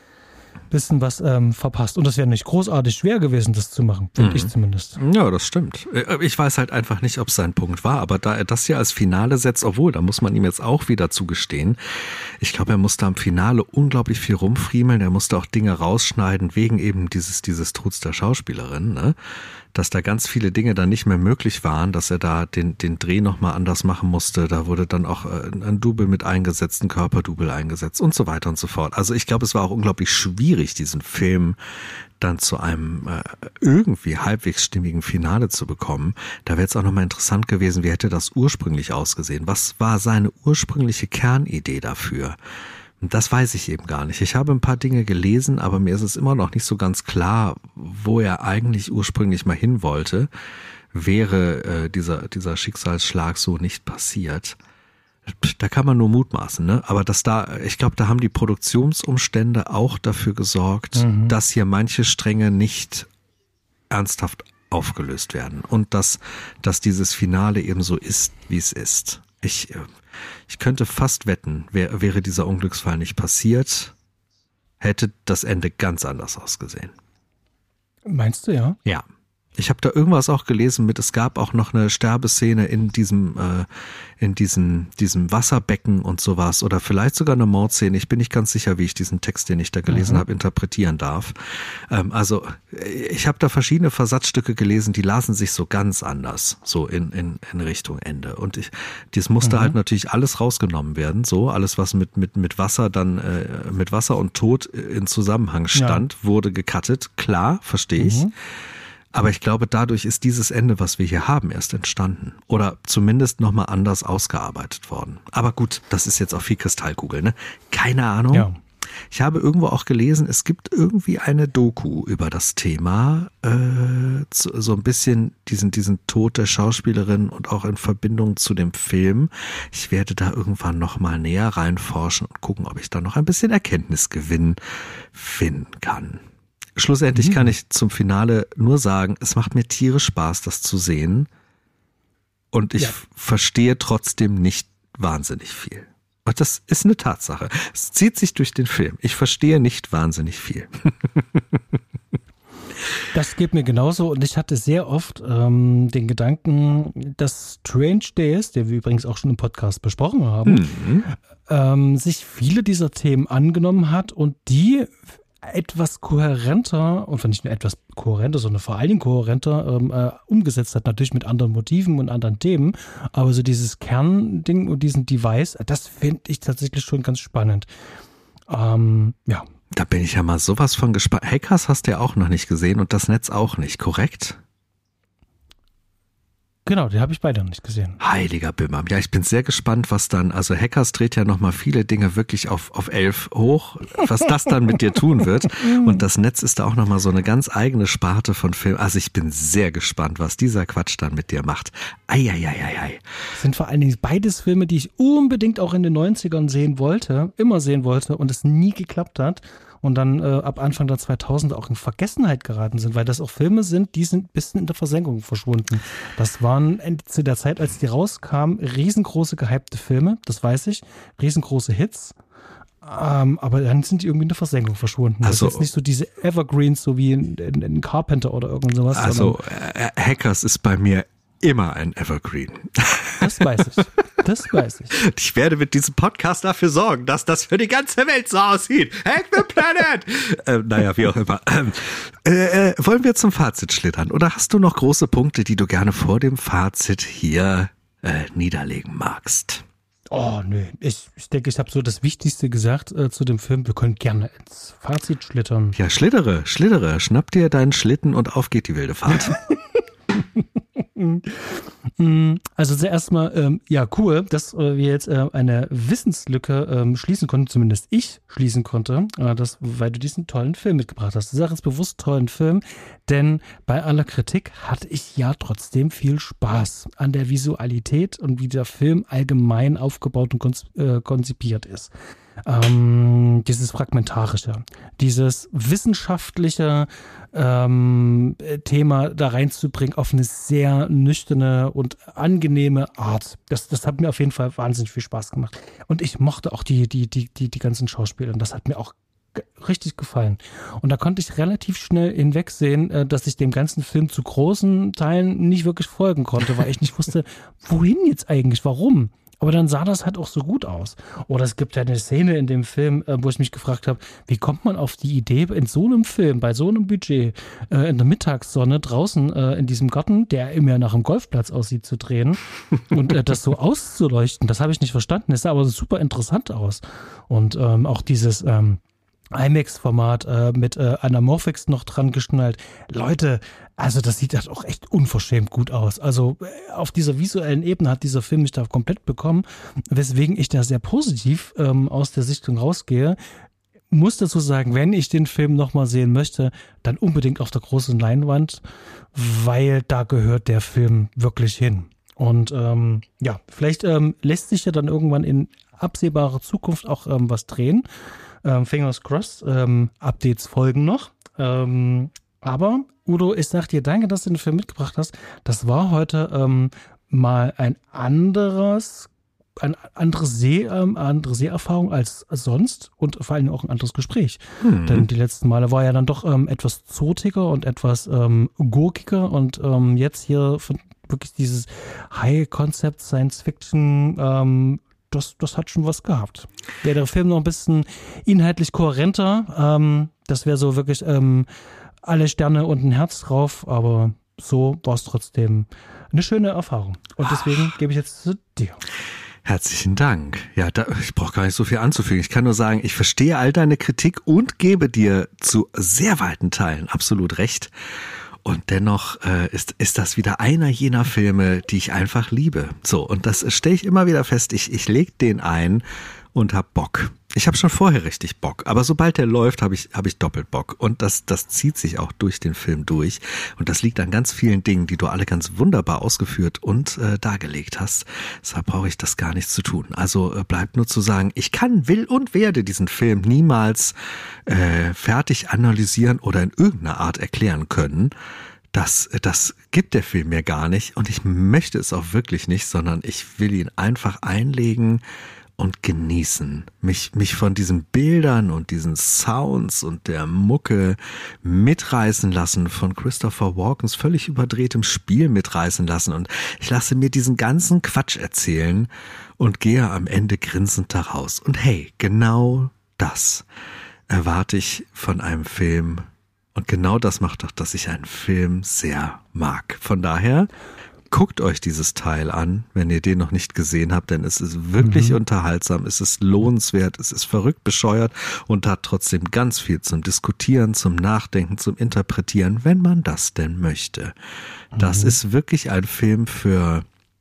was verpasst. Und das wäre nicht großartig schwer gewesen, das zu machen, finde ich zumindest. Ja, das stimmt. Ich weiß halt einfach nicht, ob es sein Punkt war, aber da er das hier als Finale setzt, obwohl, da muss man ihm jetzt auch wieder zugestehen, ich glaube, er musste am Finale unglaublich viel rumfriemeln, er musste auch Dinge rausschneiden, wegen eben dieses Tods der Schauspielerin, ne? Dass da ganz viele Dinge dann nicht mehr möglich waren, dass er da den Dreh nochmal anders machen musste. Da wurde dann auch ein Double mit eingesetzt, ein Körperdouble eingesetzt und so weiter und so fort. Also ich glaube, es war auch unglaublich schwierig, diesen Film dann zu einem irgendwie halbwegs stimmigen Finale zu bekommen. Da wäre jetzt auch nochmal interessant gewesen, wie hätte das ursprünglich ausgesehen? Was war seine ursprüngliche Kernidee dafür? Das weiß ich eben gar nicht. Ich habe ein paar Dinge gelesen, aber mir ist es immer noch nicht so ganz klar, wo er eigentlich ursprünglich mal hin wollte, wäre dieser Schicksalsschlag so nicht passiert. Da kann man nur mutmaßen, ne? Aber ich glaube, da haben die Produktionsumstände auch dafür gesorgt, dass hier manche Stränge nicht ernsthaft aufgelöst werden und dass dieses Finale eben so ist, wie es ist. Ich könnte fast wetten, wäre dieser Unglücksfall nicht passiert, hätte das Ende ganz anders ausgesehen. Meinst du, ja? Ja. Ich habe da irgendwas auch gelesen es gab auch noch eine Sterbeszene in diesem Wasserbecken und sowas oder vielleicht sogar eine Mordszene. Ich bin nicht ganz sicher, wie ich diesen Text, den ich da gelesen habe, interpretieren darf. Also ich habe da verschiedene Versatzstücke gelesen, die lasen sich so ganz anders, so in Richtung Ende. Und das musste halt natürlich alles rausgenommen werden, so alles, was mit Wasser dann mit Wasser und Tod in Zusammenhang stand, wurde gecuttet. Klar, verstehe ich. Aber ich glaube, dadurch ist dieses Ende, was wir hier haben, erst entstanden. Oder zumindest nochmal anders ausgearbeitet worden. Aber gut, das ist jetzt auch viel Kristallkugel, ne? Keine Ahnung. Ja. Ich habe irgendwo auch gelesen, es gibt irgendwie eine Doku über das Thema, so ein bisschen diesen Tod der Schauspielerin und auch in Verbindung zu dem Film. Ich werde da irgendwann nochmal näher reinforschen und gucken, ob ich da noch ein bisschen Erkenntnisgewinn finden kann. Schlussendlich kann ich zum Finale nur sagen, es macht mir tierisch Spaß, das zu sehen. Und ich verstehe trotzdem nicht wahnsinnig viel. Und das ist eine Tatsache. Es zieht sich durch den Film. Ich verstehe nicht wahnsinnig viel. Das geht mir genauso und ich hatte sehr oft den Gedanken, dass Strange Days, den wir übrigens auch schon im Podcast besprochen haben, sich viele dieser Themen angenommen hat und die etwas kohärenter, und nicht nur etwas kohärenter, sondern vor allen Dingen kohärenter umgesetzt hat, natürlich mit anderen Motiven und anderen Themen, aber so dieses Kernding und diesen Device, das finde ich tatsächlich schon ganz spannend. Ja. Da bin ich ja mal sowas von gespannt. Hackers hast du ja auch noch nicht gesehen und das Netz auch nicht, korrekt? Genau, die habe ich beide noch nicht gesehen. Heiliger Bimbam. Ja, ich bin sehr gespannt, was dann, also Hackers dreht ja nochmal viele Dinge wirklich auf 11 hoch, was das dann mit dir tun wird. Und das Netz ist da auch nochmal so eine ganz eigene Sparte von Filmen. Also ich bin sehr gespannt, was dieser Quatsch dann mit dir macht. Eieieiei. Das sind vor allen Dingen beides Filme, die ich unbedingt auch in den 90ern immer sehen wollte und es nie geklappt hat. Und dann ab Anfang der 2000er auch in Vergessenheit geraten sind, weil das auch Filme sind, die sind ein bisschen in der Versenkung verschwunden. Das waren zu der Zeit, als die rauskamen, riesengroße gehypte Filme, das weiß ich, riesengroße Hits, aber dann sind die irgendwie in der Versenkung verschwunden. Also, das ist jetzt nicht so diese Evergreens, so wie in Carpenter oder irgend sowas. Also Hackers ist bei mir immer ein Evergreen. Das weiß ich. Ich werde mit diesem Podcast dafür sorgen, dass das für die ganze Welt so aussieht. Hack the Planet! Naja, wie auch immer. Wollen wir zum Fazit schlittern? Oder hast du noch große Punkte, die du gerne vor dem Fazit hier niederlegen magst? Oh, nö. Ich denke, ich habe so das Wichtigste gesagt zu dem Film. Wir können gerne ins Fazit schlittern. Ja, schlittere. Schnapp dir deinen Schlitten und auf geht die wilde Fahrt. Also zuerst mal, ja cool, dass wir jetzt eine Wissenslücke schließen konnten, zumindest ich schließen konnte, weil du diesen tollen Film mitgebracht hast. Ich sage jetzt bewusst tollen Film, denn bei aller Kritik hatte ich ja trotzdem viel Spaß an der Visualität und wie der Film allgemein aufgebaut und konzipiert ist. Dieses Fragmentarische, dieses wissenschaftliche Thema da reinzubringen auf eine sehr nüchterne und angenehme Art. Das hat mir auf jeden Fall wahnsinnig viel Spaß gemacht. Und ich mochte auch die ganzen Schauspieler. Und das hat mir auch richtig gefallen. Und da konnte ich relativ schnell hinwegsehen, dass ich dem ganzen Film zu großen Teilen nicht wirklich folgen konnte, weil ich nicht wusste, wohin jetzt eigentlich, warum. Aber dann sah das halt auch so gut aus. Oder es gibt ja eine Szene in dem Film, wo ich mich gefragt habe, wie kommt man auf die Idee, in so einem Film, bei so einem Budget, in der Mittagssonne draußen in diesem Garten, der immer nach einem Golfplatz aussieht, zu drehen und das so auszuleuchten. Das habe ich nicht verstanden. Das sah aber super interessant aus. Und auch dieses IMAX-Format mit Anamorphics noch dran geschnallt. Leute, also das sieht halt auch echt unverschämt gut aus. Also auf dieser visuellen Ebene hat dieser Film mich da komplett bekommen, weswegen ich da sehr positiv aus der Sichtung rausgehe. Muss dazu sagen, wenn ich den Film nochmal sehen möchte, dann unbedingt auf der großen Leinwand, weil da gehört der Film wirklich hin. Und ja, vielleicht lässt sich ja dann irgendwann in absehbarer Zukunft auch was drehen. Fingers crossed, Updates folgen noch. Aber Udo, ich sag dir danke, dass du den Film mitgebracht hast. Das war heute mal eine andere Seherfahrung als sonst und vor allem auch ein anderes Gespräch. Denn die letzten Male war ja dann doch etwas zotiger und etwas gurkiger und jetzt hier wirklich dieses High-Concept Science-Fiction das hat schon was gehabt. Wäre der Film noch ein bisschen inhaltlich kohärenter, das wäre so wirklich alle Sterne und ein Herz drauf, aber so war es trotzdem eine schöne Erfahrung. Und deswegen gebe ich jetzt zu dir. Herzlichen Dank. Ja, ich brauche gar nicht so viel anzufügen. Ich kann nur sagen, ich verstehe all deine Kritik und gebe dir zu sehr weiten Teilen absolut recht. Und dennoch ist das wieder einer jener Filme, die ich einfach liebe. So, und das stelle ich immer wieder fest. Ich lege den ein und hab Bock. Ich habe schon vorher richtig Bock, aber sobald der läuft, habe ich doppelt Bock. Und das zieht sich auch durch den Film durch. Und das liegt an ganz vielen Dingen, die du alle ganz wunderbar ausgeführt und dargelegt hast. Deshalb brauche ich das gar nicht zu tun. Also bleibt nur zu sagen, ich kann, will und werde diesen Film niemals fertig analysieren oder in irgendeiner Art erklären können. Das gibt der Film mir gar nicht und ich möchte es auch wirklich nicht, sondern ich will ihn einfach einlegen und genießen. Mich von diesen Bildern und diesen Sounds und der Mucke mitreißen lassen, von Christopher Walkens völlig überdrehtem Spiel mitreißen lassen. Und ich lasse mir diesen ganzen Quatsch erzählen und gehe am Ende grinsend da raus. Und hey, genau das erwarte ich von einem Film. Und genau das macht doch, dass ich einen Film sehr mag. Von daher, guckt euch dieses Teil an, wenn ihr den noch nicht gesehen habt, denn es ist wirklich unterhaltsam, es ist lohnenswert, es ist verrückt bescheuert und hat trotzdem ganz viel zum Diskutieren, zum Nachdenken, zum Interpretieren, wenn man das denn möchte. Das ist wirklich ein Film für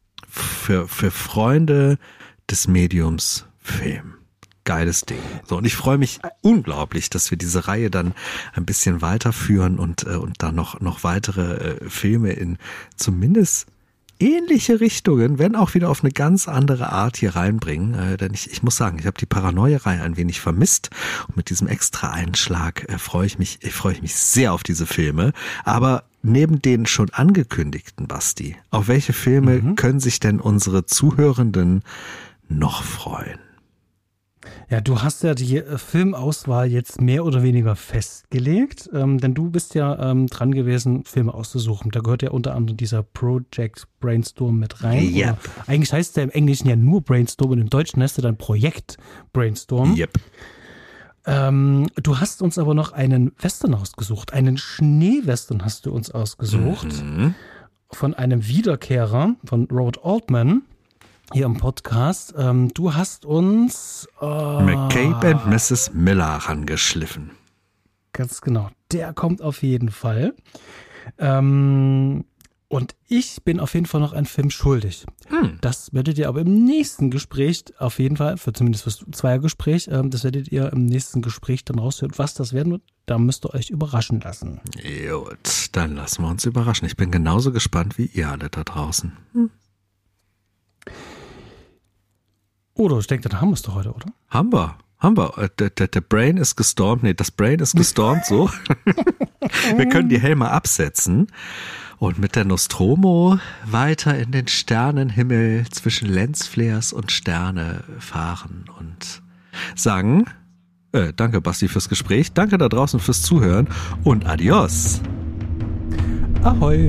Freunde des Mediums Film. Geiles Ding. So, und ich freue mich unglaublich, dass wir diese Reihe dann ein bisschen weiterführen und dann noch weitere Filme in zumindest ähnliche Richtungen, wenn auch wieder auf eine ganz andere Art hier reinbringen. Denn ich muss sagen, ich habe die Paranoia-Reihe ein wenig vermisst und mit diesem extra Einschlag freue ich mich sehr auf diese Filme. Aber neben den schon angekündigten, Basti, auf welche Filme können sich denn unsere Zuhörenden noch freuen? Ja, du hast ja die Filmauswahl jetzt mehr oder weniger festgelegt, denn du bist ja dran gewesen, Filme auszusuchen. Da gehört ja unter anderem dieser Project Brainstorm mit rein. Yep. Eigentlich heißt der im Englischen ja nur Brainstorm und im Deutschen heißt er dann Projekt Brainstorm. Yep. Du hast uns aber noch einen Western ausgesucht, einen Schneewestern hast du uns ausgesucht, von einem Wiederkehrer, von Robert Altman. Hier im Podcast. Du hast uns McCabe and Mrs. Miller rangeschliffen. Ganz genau. Der kommt auf jeden Fall. Und ich bin auf jeden Fall noch einen Film schuldig. Das werdet ihr aber im nächsten Gespräch auf jeden Fall, zumindest fürs Zweiergespräch, das werdet ihr im nächsten Gespräch dann raushören. Was das werden wird, da müsst ihr euch überraschen lassen. Gut, dann lassen wir uns überraschen. Ich bin genauso gespannt wie ihr alle da draußen. Oder ich denke, da haben wir es doch heute, oder? Haben wir. Der Brain ist gestormt. Nee, das Brain ist gestormt, so. Wir können die Helme absetzen und mit der Nostromo weiter in den Sternenhimmel zwischen Lensflares und Sterne fahren und sagen, danke Basti fürs Gespräch, danke da draußen fürs Zuhören und adios. Ahoi.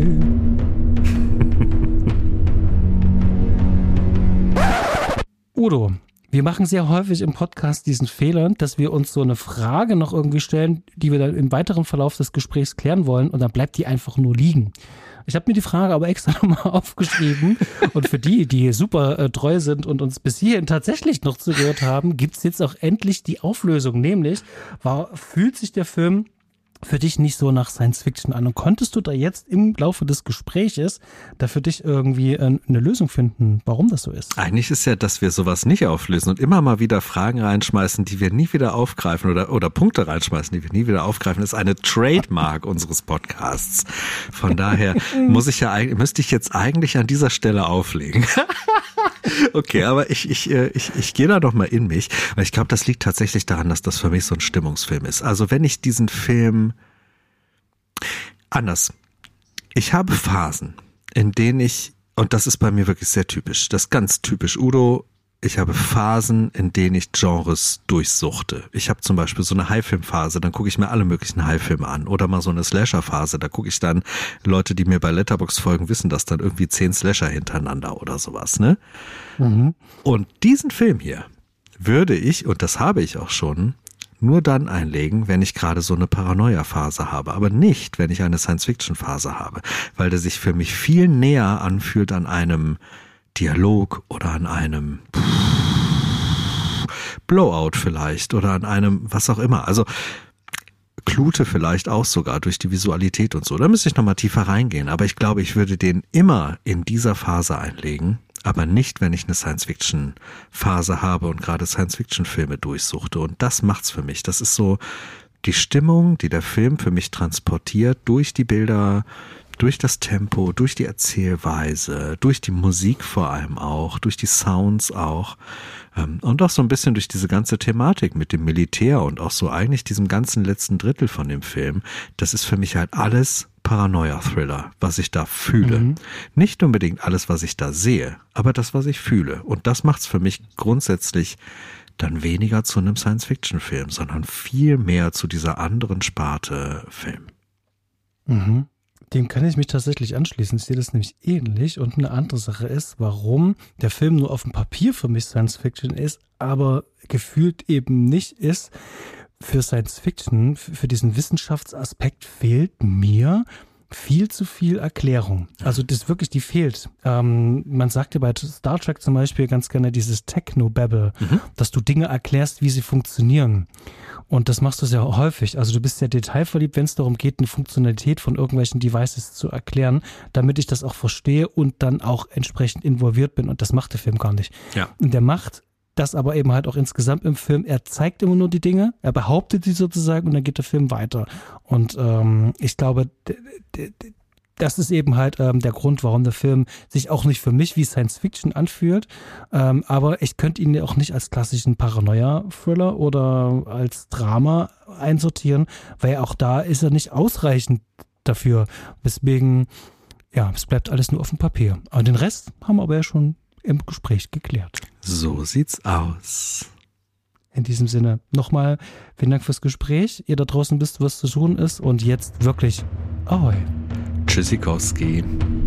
Udo, wir machen sehr häufig im Podcast diesen Fehler, dass wir uns so eine Frage noch irgendwie stellen, die wir dann im weiteren Verlauf des Gesprächs klären wollen und dann bleibt die einfach nur liegen. Ich habe mir die Frage aber extra nochmal aufgeschrieben und für die super treu sind und uns bis hierhin tatsächlich noch zugehört haben, gibt's jetzt auch endlich die Auflösung, nämlich fühlt sich der Film für dich nicht so nach Science Fiction an und konntest du da jetzt im Laufe des Gespräches da für dich irgendwie eine Lösung finden, warum das so ist? Eigentlich ist ja, dass wir sowas nicht auflösen und immer mal wieder Fragen reinschmeißen, die wir nie wieder aufgreifen oder Punkte reinschmeißen, die wir nie wieder aufgreifen. Das ist eine Trademark unseres Podcasts. Von daher müsste ich jetzt eigentlich an dieser Stelle auflegen. Okay, aber ich gehe da doch mal in mich, weil ich glaube, das liegt tatsächlich daran, dass das für mich so ein Stimmungsfilm ist. Also wenn ich diesen Film anders. Ich habe Phasen, in denen und das ist bei mir wirklich sehr typisch, das ist ganz typisch Udo, ich habe Phasen, in denen ich Genres durchsuchte. Ich habe zum Beispiel so eine High-Film-Phase, dann gucke ich mir alle möglichen High-Filme an. Oder mal so eine Slasher-Phase, da gucke ich dann, Leute, die mir bei Letterboxd folgen, wissen das dann irgendwie 10 Slasher hintereinander oder sowas, ne? Und diesen Film hier würde ich, und das habe ich auch schon, nur dann einlegen, wenn ich gerade so eine Paranoia-Phase habe, aber nicht, wenn ich eine Science-Fiction-Phase habe, weil der sich für mich viel näher anfühlt an einem Dialog oder an einem Blowout vielleicht oder an einem was auch immer. Also Klute vielleicht auch sogar durch die Visualität und so. Da müsste ich nochmal tiefer reingehen, aber ich glaube, ich würde den immer in dieser Phase einlegen, aber nicht, wenn ich eine Science-Fiction-Phase habe und gerade Science-Fiction-Filme durchsuchte. Und das macht's für mich. Das ist so die Stimmung, die der Film für mich transportiert durch die Bilder, Durch das Tempo, durch die Erzählweise, durch die Musik vor allem auch, durch die Sounds auch und auch so ein bisschen durch diese ganze Thematik mit dem Militär und auch so eigentlich diesem ganzen letzten Drittel von dem Film. Das ist für mich halt alles Paranoia-Thriller, was ich da fühle. Nicht unbedingt alles, was ich da sehe, aber das, was ich fühle. Und das macht's für mich grundsätzlich dann weniger zu einem Science-Fiction-Film, sondern viel mehr zu dieser anderen Sparte Film. Dem kann ich mich tatsächlich anschließen. Ich sehe das nämlich ähnlich. Und eine andere Sache ist, warum der Film nur auf dem Papier für mich Science-Fiction ist, aber gefühlt eben nicht ist. Für Science-Fiction, für diesen Wissenschaftsaspekt fehlt mir viel zu viel Erklärung. Also das wirklich, die fehlt. Man sagt ja bei Star Trek zum Beispiel ganz gerne dieses Techno-Babble, dass du Dinge erklärst, wie sie funktionieren. Und das machst du sehr häufig. Also du bist sehr detailverliebt, wenn es darum geht, eine Funktionalität von irgendwelchen Devices zu erklären, damit ich das auch verstehe und dann auch entsprechend involviert bin. Und das macht der Film gar nicht. Ja. Und der macht das aber eben halt auch insgesamt im Film. Er zeigt immer nur die Dinge, er behauptet die sozusagen und dann geht der Film weiter. Und ich glaube, das ist eben halt der Grund, warum der Film sich auch nicht für mich wie Science-Fiction anfühlt. Aber ich könnte ihn ja auch nicht als klassischen Paranoia-Thriller oder als Drama einsortieren, weil auch da ist er nicht ausreichend dafür. Weswegen, ja, es bleibt alles nur auf dem Papier. Aber den Rest haben wir aber ja schon im Gespräch geklärt. So sieht's aus. In diesem Sinne nochmal vielen Dank fürs Gespräch. Ihr da draußen wisst, was zu tun ist. Und jetzt wirklich Ahoi. Tschüssikowski.